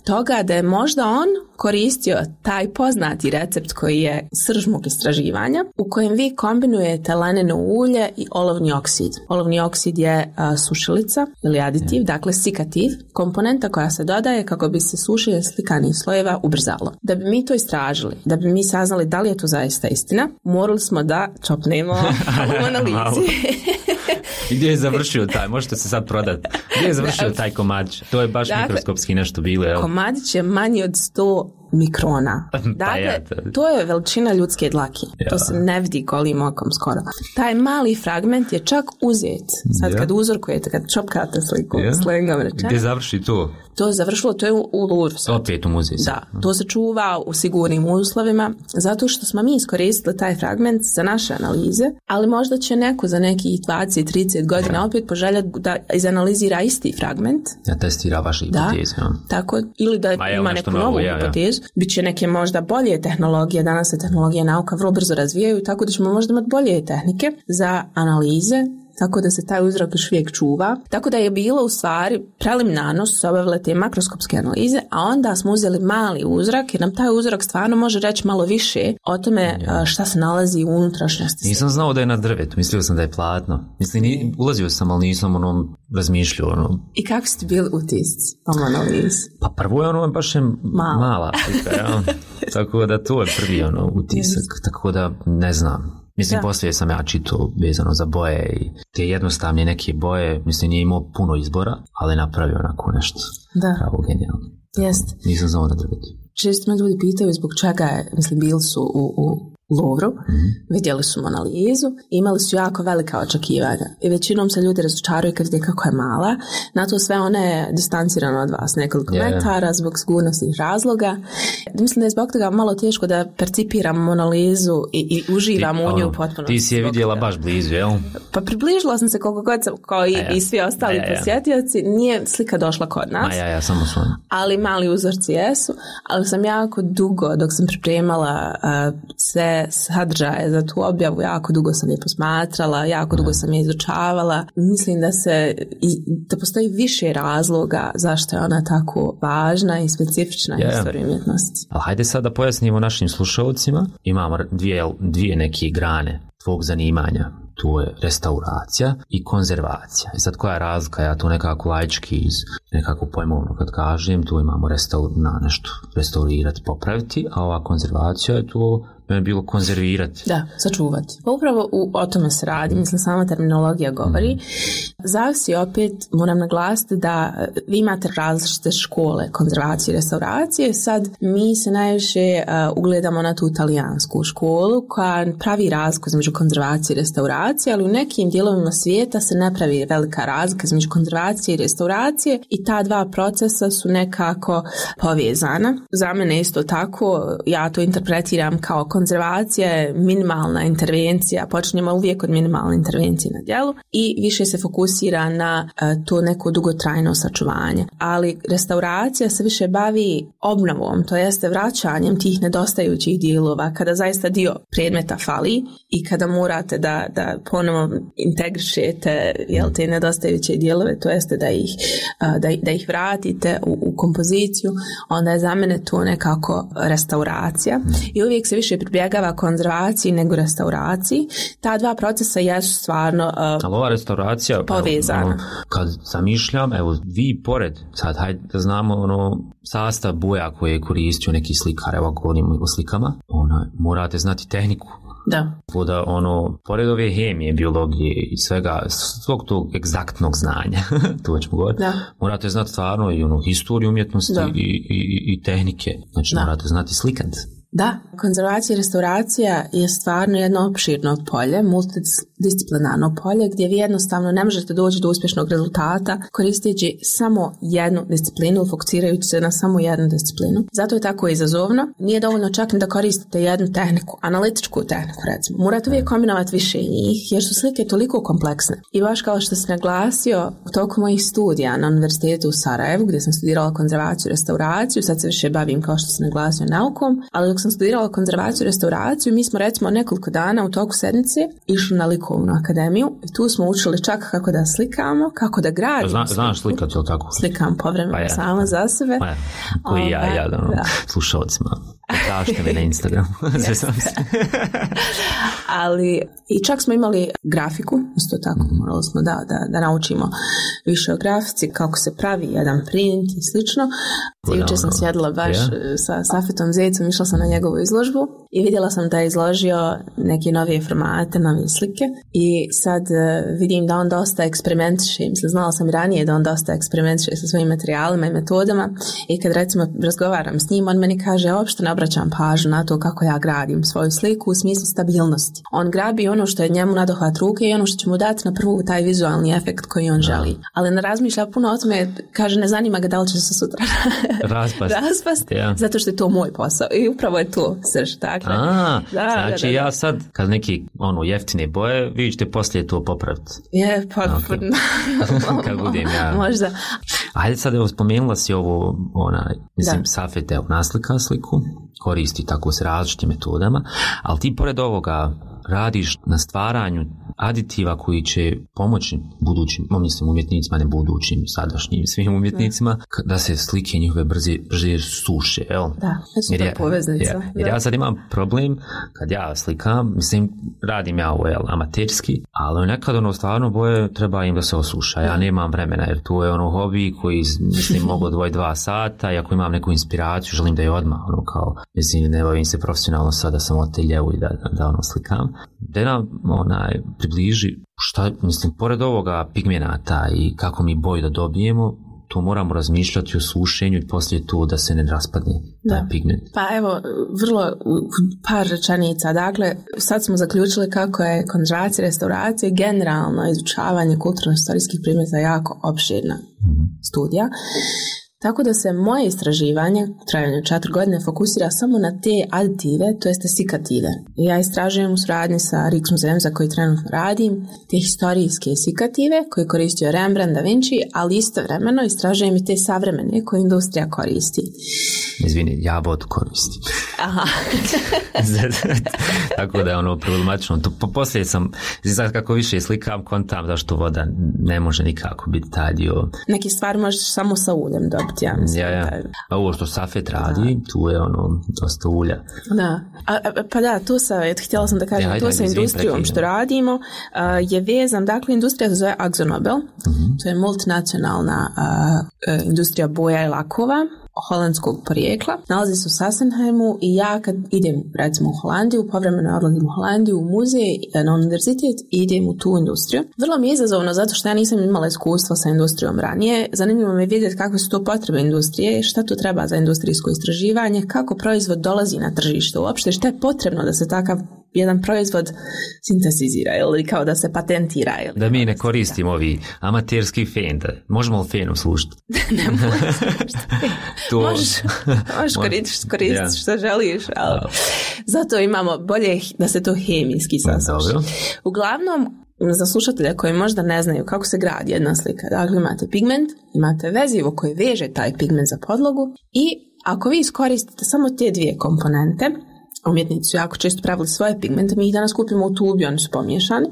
C: toga da je možda on koristio taj poznati recept koji je srž mog istraživanja, u kojem vi kombinujete laneno ulje i olovni oksid. Olovni oksid je a, sušilica ili aditiv, dakle sikativ, komponenta koja se dodaje kako bi se sušenje slikanih slojeva ubrzalo. Da bi mi to istražili, da bi mi saznali da li je to zaista istina, morali smo da čopnemo u analizi.
B: I gdje je završio taj? Možete se sad prodati. Gdje je završio taj komadić? To je baš dakle, mikroskopski nešto bilo. Jel?
C: Komadić je manji od sto mikrona. Dakle, to je veličina ljudske dlake. Ja. To se ne vidi golim okom skoro. Taj mali fragment je čak uzet. Sad ja. kad uzorkujete, kad čopkate sliku, ja. slengom rečeno.
B: Gdje završi to?
C: To je završilo, to je u, u Louvru.
B: Opet u muzeju.
C: Da, to se čuva u sigurnim uslovima, zato što smo mi iskoristili taj fragment za naše analize, ali možda će neko za nekih dvadeset do trideset godina ja. opet poželjati da izanalizira isti fragment.
B: Ja testira vaše hipoteze.
C: Da, tako, ili da Ma ima neku novu ja, hipotezu. Ja. Biće neke možda bolje tehnologije, danas se tehnologija nauka vrlo brzo razvijaju, tako da ćemo možda imati bolje tehnike za analize, tako da se taj uzrok još uvijek čuva. Tako da je bilo u stvari preliminarno su se obavile te makroskopske analize, a onda smo uzeli mali uzrak jer nam taj uzrok stvarno može reći malo više o tome šta se nalazi u unutrašnjosti.
B: Nisam znao da je na drvetu, mislio sam da je platno. Mislim, ni, ulazio sam, ali nisam ono razmišljao. Ono.
C: I kako ste bili utisci o analizi?
B: Pa prvo je ono baš je mala, mala slika, ja. Tako da to je prvi ono utisak, tako da ne znam. Mislim, da. Poslije sam ja čitao vezano za boje i te jednostavne neke boje, mislim, nije imao puno izbora, ali napravio onako nešto
C: da.
B: pravo genijalno.
C: Jeste.
B: Nisam znao da drveti.
C: Često me ljudi pitaju zbog čega je, mislim, bili su u, u Louvru, mm-hmm. vidjeli su analizu, imali su jako velika očekivanja i većinom se ljudi razočaraju kad vide kako je mala, na to sve ona je distancirana od vas nekoliko yeah. metara zbog sigurnosnih razloga. Mislim da je zbog toga malo teško da percipiram analizu i, i uživam ti, u nju potpuno.
B: Ti si je vidjela baš blizu, jel?
C: Pa približila sam se koliko god sam, kao i, ja. i svi ostali ja, ja, ja. posjetioci, nije slika došla kod nas.
B: Ma ja, ja, samo sam.
C: Ali mali uzorci jesu, ali sam jako dugo, dok sam pripremala uh, sve sadržaje za tu objavu, jako dugo sam je posmatrala, jako dugo sam je izučavala. Mislim da se da postoji više razloga zašto je ona tako važna i specifična yeah. istorija umjetnosti.
B: Ali hajde sad da pojasnimo našim slušalcima. Imamo dvije, dvije neke grane tvog zanimanja. To je restauracija i konzervacija. I sad koja je razlika? Ja to nekako laički iz nekako pojmovno kad kažem, tu imamo restaur, na nešto restaurirati, popraviti, a ova konzervacija je to je bilo konzervirati.
C: Da, sačuvati. Pa upravo u, o tome se radi, mislim sama terminologija govori. Mm. Zavisi opet, moram naglasiti da vi imate različite škole konzervacije i restauracije, sad mi se najviše uh, ugledamo na tu italijansku školu koja pravi razliku između konzervacije i restauracije, ali u nekim dijelovima svijeta se ne pravi velika razlika između konzervacije i restauracije i ta dva procesa su nekako povezana. Za mene isto tako, ja to interpretiram kao konzervacija je minimalna intervencija, počinjemo uvijek od minimalne intervencije na djelu i više se fokusira na uh, to neko dugotrajno sačuvanje. Ali restauracija se više bavi obnovom, to jeste vraćanjem tih nedostajućih dijelova, kada zaista dio predmeta fali i kada morate da, da ponovo integrišete jel, te nedostajuće dijelove, to jeste da ih, uh, da, da ih vratite u, u kompoziciju, onda je za mene to nekako restauracija i uvijek se više pribjegava konzervaciji nego restauraciji. Ta dva procesa jesu stvarno uh,
B: ali ova restauracija
C: povezana.
B: Ono, kad zamišljam, evo vi pored, sad hajde da znamo ono, sastav boja koje je koristio neki slikar, evo govorimo o slikama, ono, morate znati tehniku.
C: Da.
B: Da ono, pored ove hemije, biologije i svega, svog tog egzaktnog znanja, to ćemo govoriti, morate znati stvarno i ono, historiju umjetnosti i, i, i tehnike. Znači, da. Morate znati slikati.
C: Da, konzervacija i restauracija je stvarno jedno opširno polje, multidisciplinarno polje gdje vi jednostavno ne možete doći do uspješnog rezultata koristeći samo jednu disciplinu, fokusirajući se na samo jednu disciplinu. Zato je tako izazovno. Nije dovoljno čak ni da koristite jednu tehniku, analitičku tehniku recimo. Morate uvijek kombinovati više njih jer su slike toliko kompleksne. I baš kao što sam naglasio, u toku mojih studija na Univerzitetu u Sarajevu gdje sam studirala konzervaciju i restauraciju, sad se više bavim kao što sam naglasio naukom, ali dok sam studirala konzervaciju i restauraciju, mi smo recimo nekoliko dana u toku sedmice išli na likovnu akademiju i tu smo učili čak kako da slikamo, kako da gradimo.
B: Zna, znaš slikati, ili tako?
C: Slikam povremeno
B: pa ja.
C: sama za sebe.
B: Pa ja. Koji ja, ja, da, da. Slušalcima. Zašte me na Instagramu.
C: Ali i čak smo imali grafiku, isto tako, morali smo da, da, da naučimo više o grafici, kako se pravi jedan print i slično. Jučer sam sjedila baš yeah. sa Safetom Zecom, išla sam na njegovu izložbu i vidjela sam da je izložio neke novije formate, novije slike i sad uh, vidim da on dosta eksperimentiše, mislim, znala sam i ranije da on dosta eksperimentiše sa svojim materijalima i metodama i kad recimo razgovaram s njim, on meni kaže, uopšte ne obraćam pažnju na to kako ja gradim svoju sliku u smislu stabilnosti. On grabi ono što je njemu na dohvat ruke i ono što će mu dati na prvu taj vizualni efekt koji on želi. Ali ne razmišlja puno o tome, kaže, ne zanima ga da li će se sutra
B: raspast,
C: raspast
B: ja.
C: Zato što je to moj posao i upravo je to srž. Dakle.
B: A,
C: da,
B: znači
C: da, da, da.
B: ja sad kad neki ono jeftine boje, vi ćete poslije to popraviti.
C: Je, pa
B: okay. Kad budem ja.
C: Možda.
B: Ajde sad, evo, spomenula si ovo, onaj, mislim, Safet, evo, naslika sliku, koristi tako s različitim metodama, ali ti pored ovoga radiš na stvaranju aditiva koji će pomoći budućim, mislim, umjetnicima, ne budućim, sadašnjim, svim umjetnicima, da se slike njihove brže, brže suše, jel?
C: Da, jer ja, poveznica.
B: Jer, jer ja sad imam problem, kad ja slikam, mislim, radim ja ovo, jel, amaterski, ali nekad ono stvarno boje treba im da se osuša, ja nemam vremena, jer to je ono hobi koji, mislim, mogu odvojiti dva sata i ako imam neku inspiraciju, želim da je odmah, ono kao, mislim, ne bavim se profesionalno sad da sam oteljevu i da, da, da ono slikam. Da nam onaj približi šta, mislim, pored ovoga pigmenata i kako mi boju da dobijemo, to moramo razmišljati o sušenju i poslije to da se ne raspadne taj da. pigment.
C: Pa evo, vrlo par rečenica. Dakle, sad smo zaključili kako je konzervacija, restauracija i generalno izučavanje kulturno-istorijskih predmeta jako opširna mm-hmm. studija. Tako da se moje istraživanje, trajanje četiri godine, fokusira samo na te aditive, to jeste sikative. Ja istražujem u suradnji sa Rijksmuzejem za koji trenutno radim, te historijske sikative koje koristio Rembrandt, Da Vinci, ali istovremeno istražujem i te savremene koje industrija koristi.
B: Izvini, ja vodu koristim.
C: Aha.
B: Tako da je ono problematično. To, poslije sam, sad kako više slikam, kontam zašto voda ne može nikako biti taj dio.
C: Neki stvari možeš samo sa uljem dobiti, ja mislim.
B: Ja, ja. A ovo što Safet radi, da. Tu je ono dosta ulja.
C: Da. A, a, pa da, to sa, htjela sam da kažem, ja, to sa industrijom što radimo a, je vezan, dakle, industrija se zove AkzoNobel, mm-hmm. to je multinacionalna a, a, industrija boja i lakova, holandskog porijekla. Nalazi se u Sassenheimu i ja kad idem recimo u Holandiju, povremeno odlazim u Holandiju u muzej, na univerzitet i idem u tu industriju. Vrlo mi je izazovno zato što ja nisam imala iskustva sa industrijom ranije. Zanimljivo me vidjeti kakve su to potrebe industrije, šta to treba za industrijsko istraživanje, kako proizvod dolazi na tržište uopšte, šta je potrebno da se takav jedan proizvod sintesizira ili kao da se patentira. Ili
B: da mi ne koristimo ovi amaterski fen, da možemo li fenom slušati?
C: Ne možeš to... možeš, možeš koristiti koristit ja. Što želiš, ali ja. Zato imamo bolje da se to hemijski sasuši. Uglavnom, za slušatelja koji možda ne znaju kako se gradi jedna slika, dakle imate pigment, imate vezivo koje veže taj pigment za podlogu i ako vi iskoristite samo te dvije komponente, umjetnici su jako često pravili svoje pigmente, mi ih danas kupimo u tubi, oni su pomiješani.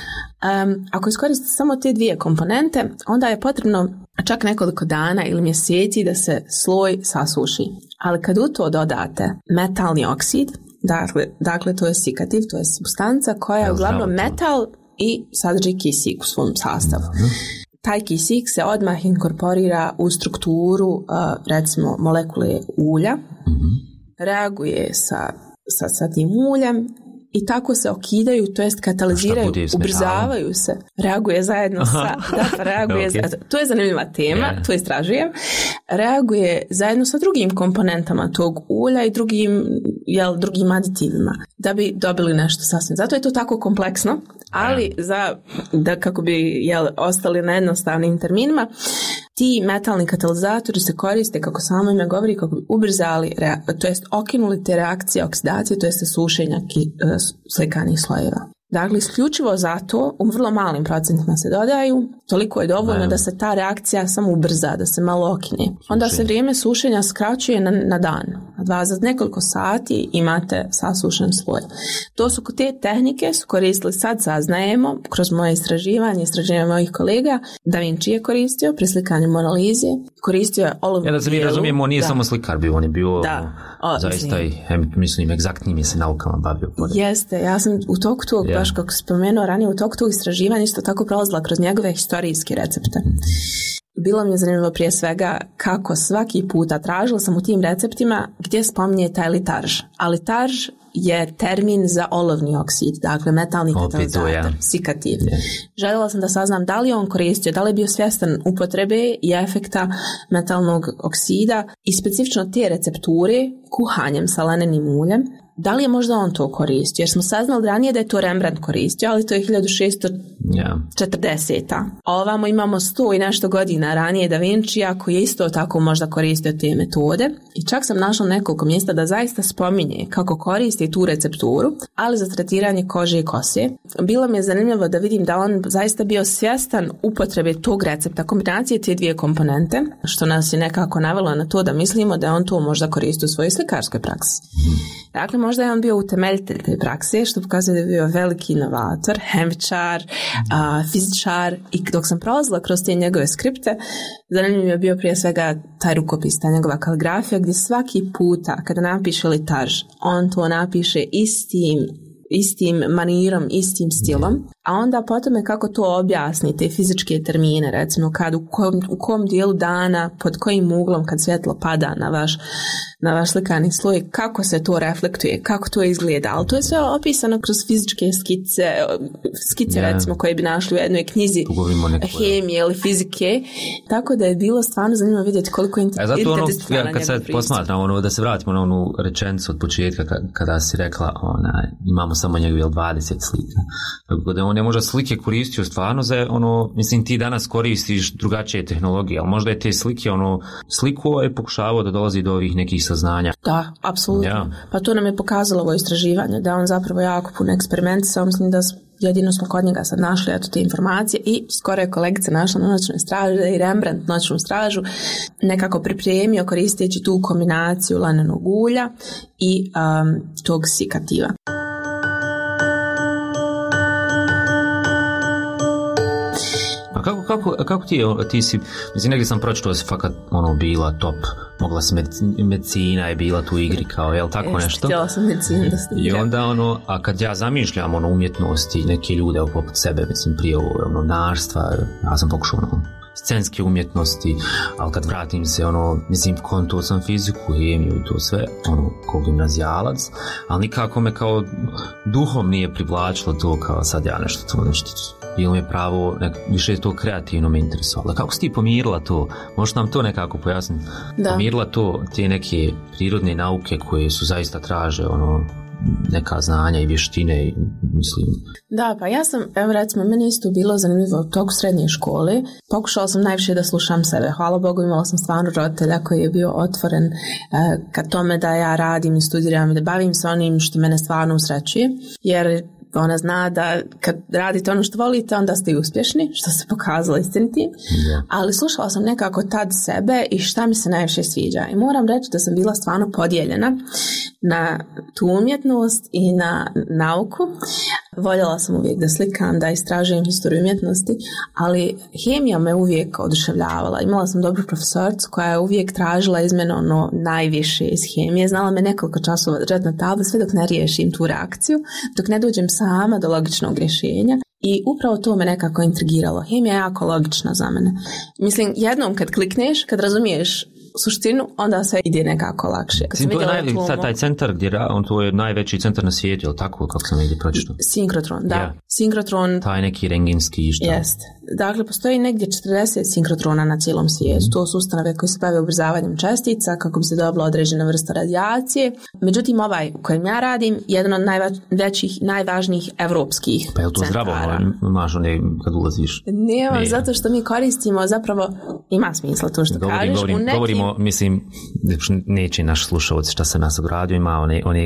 C: Um, ako iskoristite samo te dvije komponente, onda je potrebno čak nekoliko dana ili mjeseci da se sloj sasuši. Ali kad u to dodate metalni oksid, dakle, dakle to je sikativ, to je supstanca koja je uglavnom metal i sadrži kisik u svom sastavu. Taj kisik se odmah inkorporira u strukturu, uh, recimo, molekule ulja, reaguje sa Sa, sa tim uljem i tako se okidaju, to jest kataliziraju, ubrzavaju se, reaguje zajedno sa, da, pa reaguje, okay. To je zanimljiva tema, yeah. To istražujem, reaguje zajedno sa drugim komponentama tog ulja i drugim, jel, drugim aditivima, da bi dobili nešto sasvim. Zato je to tako kompleksno, ali yeah. za, da kako bi, jel, ostali na jednostavnim terminima, ti metalni katalizatori se koriste, kako samo ime govori, kako bi ubrzali, to jest okinuli te reakcije oksidacije, to jest sušenja ki, slikanih slojeva. Dakle, isključivo zato u vrlo malim procentima se dodaju, toliko je dovoljno
B: ne.
C: da se ta reakcija samo ubrza, da se malo okine. Onda se vrijeme sušenja skraćuje na, na dan. A za nekoliko sati imate sasušen sloj. To su te tehnike su koristili, sad saznajemo, kroz moje istraživanje, istraživanje mojih kolega, Da Vinci je koristio pri slikanju Mona Lise, koristio je olovnu
B: Ja da se mi razumijemo, on nije
C: da.
B: samo slikar bio, on je bio
C: da. O,
B: zaista i, mislim, egzaktnim je se naukama bavio.
C: Jeste, ja sam u toku tog, yeah. baš kako spomenuo ranije, u toku tog istraživanja isto tako prolazila kroz njegove historijske recepte. Bilo mi je zanimljivo prije svega kako svaki puta tražila sam u tim receptima gdje spominje taj litarž. A litarž je termin za olovni oksid, dakle metalni katalizator, ja. sikativ. Yeah. Željela sam da saznam da li on koristio, da li je bio svjestan upotrebe i efekta metalnog oksida i specifično te recepture kuhanjem sa lanenim uljem. Da li je možda on to koristio? Jer smo saznali ranije da je to Rembrandt koristio, ali to je hiljadu šessto četrdeseta. Yeah. A ovamo imamo sto i nešto godina ranije Da Vincija koji je isto tako možda koristio te metode. I čak sam našla nekoliko mjesta da zaista spominje kako koristi tu recepturu, ali za tretiranje kože i kose. Bilo mi je zanimljivo da vidim da on zaista bio svjestan upotrebe tog recepta, kombinacije te dvije komponente, što nas je nekako navelo na to da mislimo da on to možda koristi u svojoj slikarskoj praksi. Dakle, možda je on bio utemeljitelj te prakse, što pokazuje da je bio veliki inovator, hemičar, a, fizičar, i dok sam prolazila kroz te njegove skripte, zanimljiv je bio prije svega taj rukopis, ta njegova kaligrafija, gdje svaki puta kada napiše litarž, on to napiše istim istim manirom, istim stilom, a onda potom je kako to objasni, te fizičke termine, recimo kad u kom, u kom dijelu dana, pod kojim uglom kad svjetlo pada na vaš, na vaš slikani sloj, kako se to reflektuje, kako to izgleda, ali to je sve opisano kroz fizičke skice, skice yeah. recimo koje bi našli u jednoj knjizi hemije ili fizike, tako da je bilo stvarno zanimljivo vidjeti koliko interdisciplinarna
B: ono, ja, kad sad posmatram, ono, da se vratimo na onu rečenicu od početka kada si rekla, ona, imamo samo njegove dvadeset slika. Tako da on je možda slike koristio stvarno za ono, mislim ti danas koristiš drugačije tehnologije, ali možda je te slike ono, sliku je pokušavao da dolazi do ovih nekih saznanja.
C: Da, apsolutno. Ja. Pa to nam je pokazalo ovo istraživanje, da on zapravo jako puno eksperimentisao, mislim da jedino smo kod njega sad našli eto te informacije i skoro je kolegica našla na noćnoj straži da i Rembrandt noćnu stražu nekako pripremio koristeći tu kombinaciju lanenog ulja i um, tog sikativa.
B: A kako, kako, kako ti je, ti si, mislim, negdje sam pročitao da si fakat ono, bila top, mogla si medicina je bila tu u igri kao, jel tako
C: Jest,
B: nešto?
C: Htjela sam medicinu da studiram.
B: I onda ono, a kad ja zamišljam ono umjetnosti, neke ljude poput sebe, mislim, prije ono, narstva, ja sam pokušao ono, scenske umjetnosti, ali kad vratim se, ono, mislim, konto sam fiziku, hemiju i to sve, ono, kao gimnazijalac, ali nikako me kao duhom nije privlačilo to kao sad ja nešto to nešto. Bilo mi je pravo, nek, više to kreativno me interesovalo. Kako si ti pomirila to? Možeš nam to nekako pojasniti? Da. Pomirila to, te neke prirodne nauke koje su zaista traže, ono, neka znanja i vještine, mislim.
C: Da, pa ja sam, evo recimo, meni isto bilo zanimljivo u toku srednje škole. Pokušala sam najviše da slušam sebe. Hvala Bogu, imala sam stvarno roditelja koji je bio otvoren eh, ka tome da ja radim i studiram i da bavim se onim što mene stvarno usrećuje. Jer ona zna da kad radite ono što volite, onda ste i uspješni, što se pokazalo istiniti. Yeah. Ali slušala sam nekako tad sebe i šta mi se najviše sviđa. I moram reći da sam bila stvarno podijeljena na tu umjetnost i na nauku. Voljela sam uvijek da slikam, da istražujem historiju umjetnosti, ali hemija me uvijek oduševljavala. Imala sam dobru profesoricu koja je uvijek tražila iz mene ono najviše iz hemije. Znala me nekoliko časova držati na tabli sve dok ne riješim tu reakciju, dok ne dođem sama do logičnog rješenja. I upravo to me nekako intrigiralo. Hemija je jako logična za mene. Mislim, jednom kad klikneš, kad razumiješ suštinu, onda sve ide nekako lakše.
B: Sim, to je naj, tlumu, sad taj centar, gdje on to je najveći centar na svijetu, je li tako, kako sam negdje pročitao?
C: Sinkrotron, da. Yeah. Sinkrotron.
B: Taj neki rengenski što?
C: Jeste. Dakle, postoji negdje četrdeset sinkrotrona na cijelom svijetu. Mm. To su ustanove koje se bave ubrzavanjem čestica kako bi se dobila određena vrsta radijacije. Međutim, ovaj u kojem ja radim, jedan od najvećih, najvažnijih evropskih
B: pa je to
C: centara.
B: Zdravo, imaš one kad ulaziš?
C: Nema, ne. Zato što mi koristimo zapravo, ima smisla to što
B: govorim,
C: kažeš.
B: Govorim, nekim... govorimo, mislim, neće naš slušalac šta se nas ogradio, ima one, one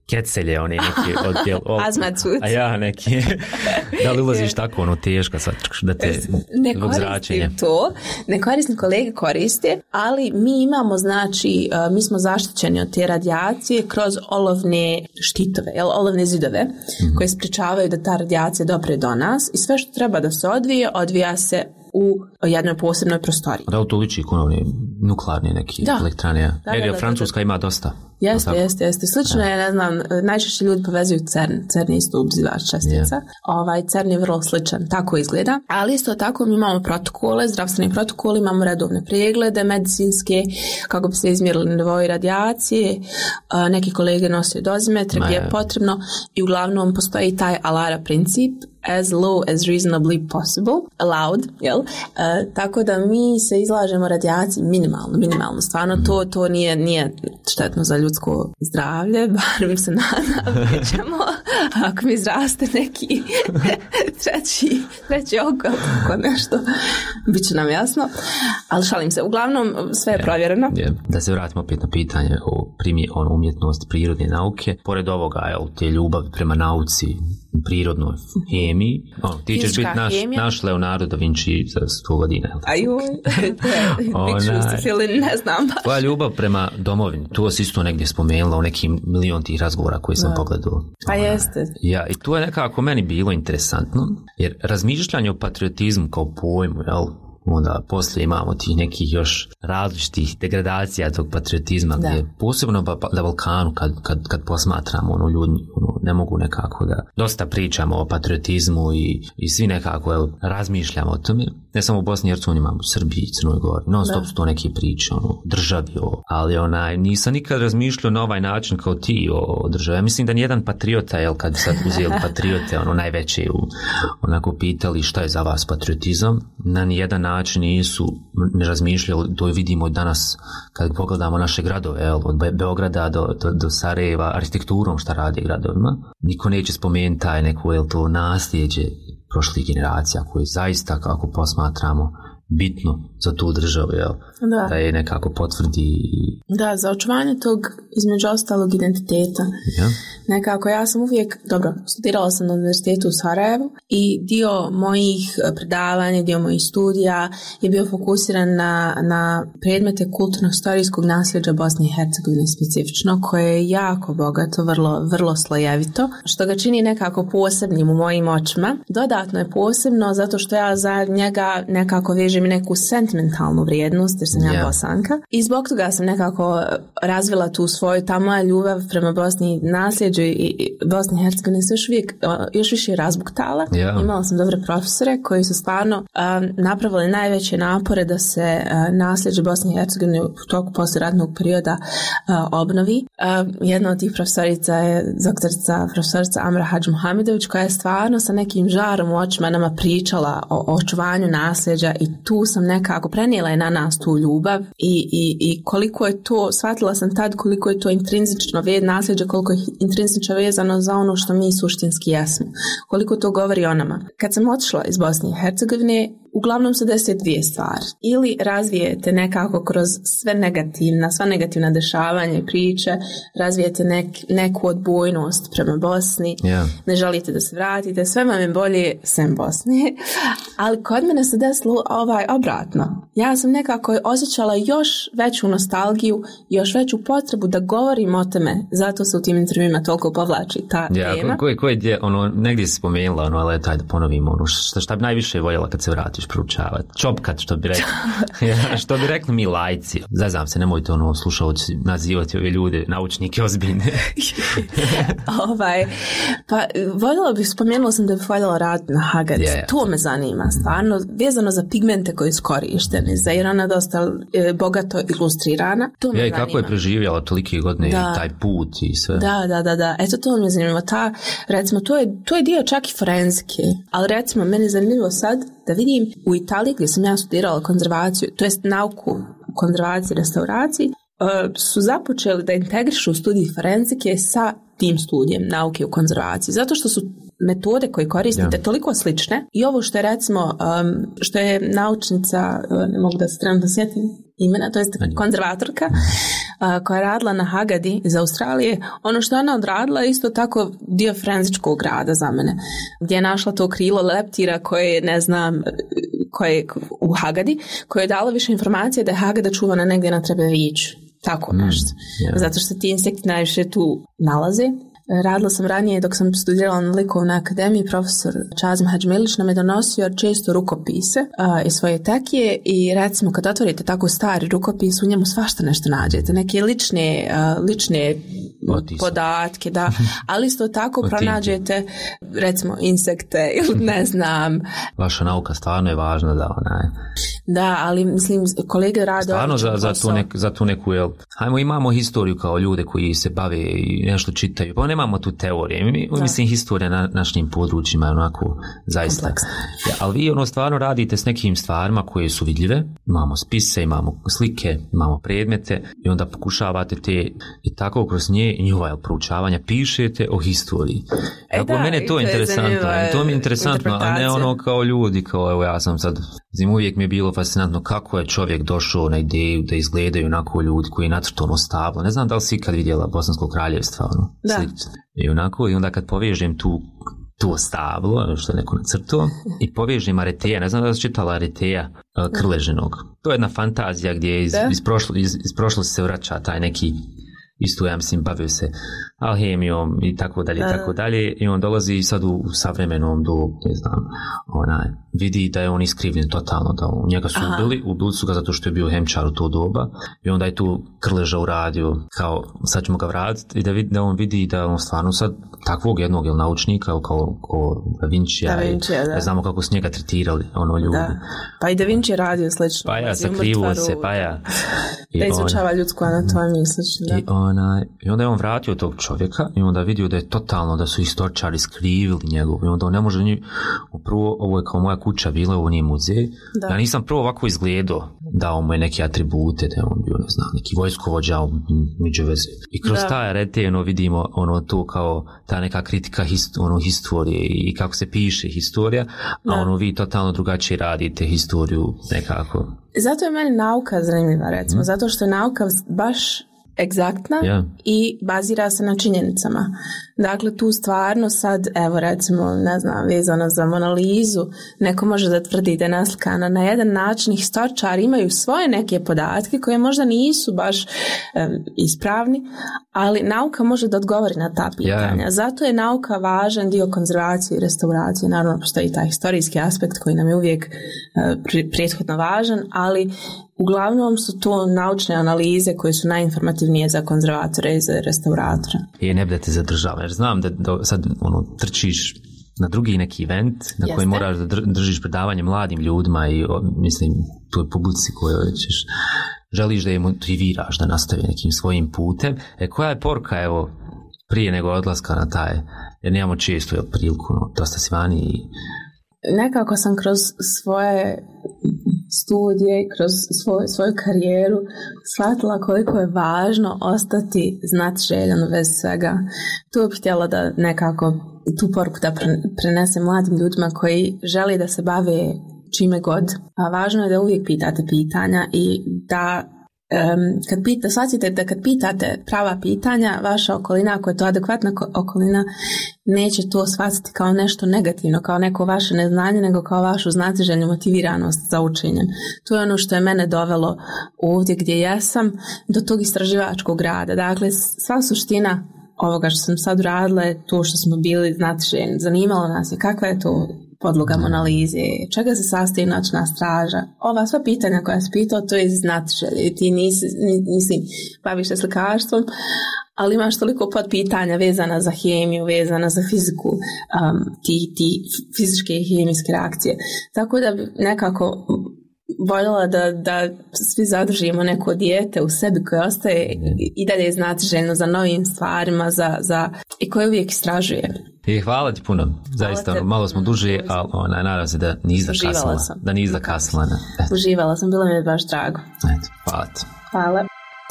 B: kecelje, one neki odjel.
C: Azmacut.
B: A ja neki. Da li ulaziš tako ono teška sad, da te
C: ne koristim to, ne koristim, kolege koriste, ali mi imamo, znači, mi smo zaštićeni od te radijacije kroz olovne štitove, jel, olovne zidove, mm-hmm. koje sprečavaju da ta radijacija dopre do nas i sve što treba da se odvije, odvija se u jednoj posebnoj prostoriji.
B: Da, to liči konovne nuklearne neke
C: da.
B: elektrane.
C: Da,
B: Jer
C: da, da,
B: Francuska
C: da.
B: ima dosta.
C: Jeste, jeste, jeste. Slično je, ne znam, najčešće ljudi povezuju CERN. CERN je isto ubzivač čestica. Yeah. Ovaj, CERN je vrlo sličan, tako izgleda. Ali isto tako mi imamo protokole, zdravstveni protokoli, imamo redovne preglede medicinske, kako bi se izmjerili nivoi radijacije. Neki kolege nose dozimetre gdje je potrebno i uglavnom postoji taj alara princip, as low as reasonably possible, allowed, jel? E, tako da mi se izlažemo radijaciji minimalno, minimalno. Stvarno to, to nije, nije štetno za ljudsko zdravlje, bar mi se nadam, ćemo, ako mi izraste neki treći, treći oko, tako nešto, bit će nam jasno. Ali šalim se, uglavnom sve je provjereno.
B: Je, da se vratimo opet na pitanje o primje, ono, umjetnosti prirodne nauke. Pored ovoga, jel, te ljubavi prema nauci, prirodnoj hemiji. O, ti ćeš biti naš, naš Leonardo da Vinci za sto godina.
C: Aju, ne znam baš.
B: Tvoja ljubav prema domovini, to si isto negdje spomenula u nekim milion tih razgovora koji sam no. pogledao.
C: Pa jeste.
B: Ja, i to je nekako meni bilo interesantno, jer razmišljanje o patriotizmu kao pojmu, jel, onda poslije imamo tih nekih još različitih degradacija tog patriotizma, da. Gdje posebno na Balkanu kad, kad, kad posmatramo ono, ljudi ono, ne mogu nekako da dosta pričamo o patriotizmu i, i svi nekako jel, razmišljamo o tome. Ne samo u Bosni i Hercegovini, imamo u Srbiji i Crnoj Gori. Non stop su to neke priče ono, državi, o, ali onaj, nisam nikad razmišljao na ovaj način kao ti o, o državi. Ja mislim da nijedan patriota, jel, kad bi sad uzeli patriote ono, najveće u, onako pitali šta je za vas patriotizam, na nijedan način nisu ne razmišljali, to vidimo danas kad pogledamo naše gradove, jel, od Beograda do, do, do Sarajeva, arhitekturom šta radi gradovima. Niko neće spomenuti taj neko, jel, to nasljeđe prošlih generacija koji zaista, kako posmatramo, bitno za tu državu, jel? Da. Da je nekako potvrdi.
C: Da, za očuvanje tog, između ostalog, identiteta.
B: Ja.
C: Nekako, ja sam uvijek, dobro, studirala sam na univerzitetu u Sarajevu i dio mojih predavanja, dio mojih studija je bio fokusiran na, na predmete kulturno-historijskog nasljeđa Bosne i Hercegovine specifično, koje je jako bogato, vrlo, vrlo slojevito, što ga čini nekako posebnim u mojim očima. Dodatno je posebno zato što ja za njega nekako vežem neku sentimentalnu vrijednost, jer sam ja yeah. Bosanka. I zbog toga sam nekako razvila tu svoju, ta moja ljubav prema Bosni, nasljeđu i Bosni i Hercegovine se još uvijek još više razbuktala. Yeah. Imala sam dobre profesore koji su stvarno um, napravili najveće napore da se uh, nasljeđe Bosne i Hercegovine u toku poslijeratnog perioda uh, obnovi. Uh, jedna od tih profesorica je doktorica, profesorica Amra Hadž Muhamedović, koja je stvarno sa nekim žarom u očima nama pričala o, o očuvanju nasljeđa i tu sam nekako prenijela je na nas tu ljubav i, i, i koliko je to, shvatila sam tad koliko je to intrinzično ved nasljeđe, koliko je intrinzično vezano za ono što mi suštinski jesmo. Koliko to govori o nama. Kad sam otišla iz Bosne i Hercegovine, uglavnom se desi dvije stvari. Ili razvijete nekako kroz sve negativna, sva negativna dešavanja i priče, razvijete nek, neku odbojnost prema Bosni, yeah. ne želite da se vratite, sve vam je bolje sem Bosne. Ali kod mene se desilo ovaj obratno. Ja sam nekako osjećala još veću nostalgiju, još veću potrebu da govorim o tome, zato se u tim intervjuima toliko povlači ta
B: yeah,
C: tema.
B: Ko, ko je, ono, negdje si spomenula, ono, ali taj da ponovimo, ono, šta, šta bi najviše voljela kad se vratiš proučavati? Čopkat, što bi rekli. Ja, što bi rekli mi lajci. Zaznam se, nemojte ono slušalci nazivati ove ljude, naučnike ozbiljne. ovaj, pa voljela bih, spomenula sam da bih voljela raditi na Hagarici. Yeah. To me zanima, stvarno, vezano za pigmente koji su korišteni, za jer ona dosta e, bogato ilustrirana. To me ja, i
C: zanima.
B: kako je preživjela tolike godine da. I taj put i sve.
C: Da, da, da, da. Eto, to me zanima. Ta, recimo, to je, to je dio čak i forenzike, ali recimo, meni je zanimljivo sad da vidim u Italiji gdje sam ja studirala konzervaciju, to jest nauku konzervaciji i restauraciji, su započeli da integrišu studij forenzike sa tim studijem nauke u konzervaciji. Zato što su metode koje koristite ja. Toliko slične i ovo što je recimo, um, što je naučnica, ne mogu da se trenutno sjetim, imena, to jest konzervatorka uh, koja je radila na Hagadi iz Australije. Ono što ona odradila je isto tako dio forenzičkog rada za mene, gdje je našla to krilo leptira koje, ne znam, koje u Hagadi, koje je dalo više informacije da je Hagada čuvana negdje na Trebeviću. Tako nešto. Mm, yeah. Zato što se ti insekti najviše tu nalaze. Radila sam ranije dok sam studirala na likovnoj akademiji, profesor Čazim Hadžmilić nam je donosio često rukopise uh, iz svoje tekije i recimo kad otvorite tako stari rukopis, u njemu svašta nešto nađete, neke lične, uh, lične podatke, da, ali isto tako pronađete recimo insekte ili ne znam.
B: Vaša nauka stvarno je važna da ona je.
C: Da, ali mislim kolege rade
B: stvarno za, za, tu nek, za tu neku, jel, hajmo imamo historiju kao ljude koji se bave i nešto čitaju, pa nemamo tu teorije. Mi, mislim, historija na našim područjima je onako zaista. Ja, ali vi ono stvarno radite s nekim stvarima koje su vidljive. Imamo spise, imamo slike, imamo predmete i onda pokušavate te i tako kroz nje i njihova proučavanja pišete o historiji. E, da, mene to je interesantno. To mi je interesantno, a ne ono kao ljudi, kao evo ja sam sad, zim uvijek mi je bilo fascinantno kako je čovjek došao na ideju da izgledaju onako ljudi koji je nacrtao ono stablo. Ne znam da li si ikad vidjela Bosansko kraljevstvo, ono, slično. I onako, i onda kad povežem tu to stablo, što je neko nacrtao, i povežem Areteja, ne znam da li si čitala Areteja Krleženog. To je jedna fantazija gdje iz, iz, prošlo, iz, iz prošlosti se vraća taj neki, isto ja mislim bavio se alhemijom i tako dalje, da. tako dalje, i on dolazi sad u, u savremenom dobu, ne znam, onaj, vidi da je on iskrivljen totalno, da u njega su Aha. ubili, ubili su ga zato što je bio hemčar u to doba i onda je tu Krleža uradio kao sad ćemo ga vratiti i da, vid, da on vidi da on stvarno sad takvog jednog jel, naučnika kao, kao Da Vincija, da Vincija i, da. Ne znamo kako su njega tretirali ono ljudi. Da.
C: Pa i Da Vinci je radio slično.
B: Pa ja, sakrivo se, pa ja.
C: I da izučava on, ljudsku anatomiju slično.
B: I, ona, I onda je on vratio tog čovjeka i onda vidio da je totalno, da su istoričari skrivili njegov i onda on ne može njih, prvo, ovo je kao moja kuća bila, ovo nije muzej. Da. Ja nisam prvo ovako izgledao, dao mu je neke atribute, da je on bio, ne znam, neki vojskovođa među veze. I kroz da. taj Arete ono, vidimo ono to kao ta neka kritika hist, ono, historije i kako se piše historija, da. a ono vi totalno drugačije radite historiju nekako.
C: Zato je meni nauka zanimljiva, recimo, mm. zato što je nauka baš egzaktna yeah. i bazira se na činjenicama. Dakle, tu stvarno sad, evo recimo, ne znam, vezano za Mona Lizu, neko može da tvrdi da je naslikana na jedan način, historičari imaju svoje neke podatke koje možda nisu baš um, ispravni, ali nauka može da odgovori na ta pitanja. Yeah. Zato je nauka važan dio konzervacije i restauracije. Naravno, postoji taj historijski aspekt koji nam je uvijek uh, prethodno važan, ali uglavnom su to naučne analize koje su najinformativnije za konzervatore i za restauratore.
B: I ne bi da te zadržava, jer znam da, da sad ono, trčiš na drugi neki event na Jeste. koji moraš da držiš predavanje mladim ljudima i o, mislim, toj publici kojoj ćeš, želiš da je motiviraš da nastavi nekim svojim putem. E, koja je poruka, evo, prije nego odlaska na taj, jer nemamo često jel, priliku, no, dosta si vani i
C: nekako sam kroz svoje studije, kroz svoj, svoju karijeru shvatila koliko je važno ostati znatiželjan bez svega. Tu bih htjela da nekako tu poruku da prenesem mladim ljudima koji žele da se bave čime god. A važno je da uvijek pitate pitanja i da Um, kad pita, shvatite da kad pitate prava pitanja, vaša okolina, ako je to adekvatna okolina, neće to shvatiti kao nešto negativno, kao neko vaše neznanje, nego kao vašu znatiželjnu motiviranost za učenjem. To je ono što je mene dovelo ovdje gdje jesam, do tog istraživačkog rada. Dakle, sva suština ovoga što sam sad uradila je to što smo bili znatiželjni. Zanimalo nas je kakva je to podloga analize, čega se sastoji noćna straža. Ova sva pitanja koja si pitao, to je znatiželje. Ti nisi, nisi baviš se slikarstvom, ali imaš toliko podpitanja vezana za hemiju, vezana za fiziku, um, ti, ti fizičke i hemijske reakcije. Tako da bi nekako voljela da, da svi zadržimo neko dijete u sebi koje ostaje i dalje znatiželjno za novim stvarima za, za, i koje uvijek istražuje.
B: I hvala ti puno, zaista ono, malo smo duže, ali ona, nadam se da nisi zakasnila. Da nisi zakasnila.
C: Uživala sam, bilo mi je baš drago.
B: Eto, hvala ti.
C: Hvala.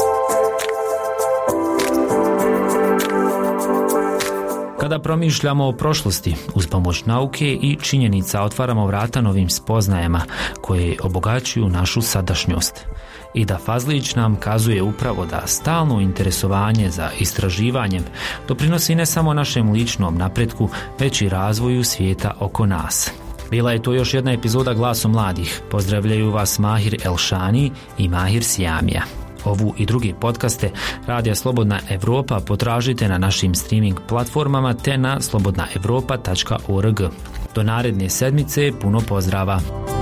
B: Kada promišljamo o prošlosti, uz pomoć nauke i činjenica otvaramo vrata novim spoznajama koje obogaćuju našu sadašnjost. i da Fazlić nam kazuje upravo da stalno interesovanje za istraživanjem doprinosi ne samo našem ličnom napretku, već i razvoju svijeta oko nas. Bila je to još jedna epizoda Glasom mladih. Pozdravljaju vas Mahir Elšani i Mahir Sijamija. Ovu i druge podcaste Radija Slobodna Evropa potražite na našim streaming platformama te na slobodna evropa tačka org. Do naredne sedmice puno pozdrava!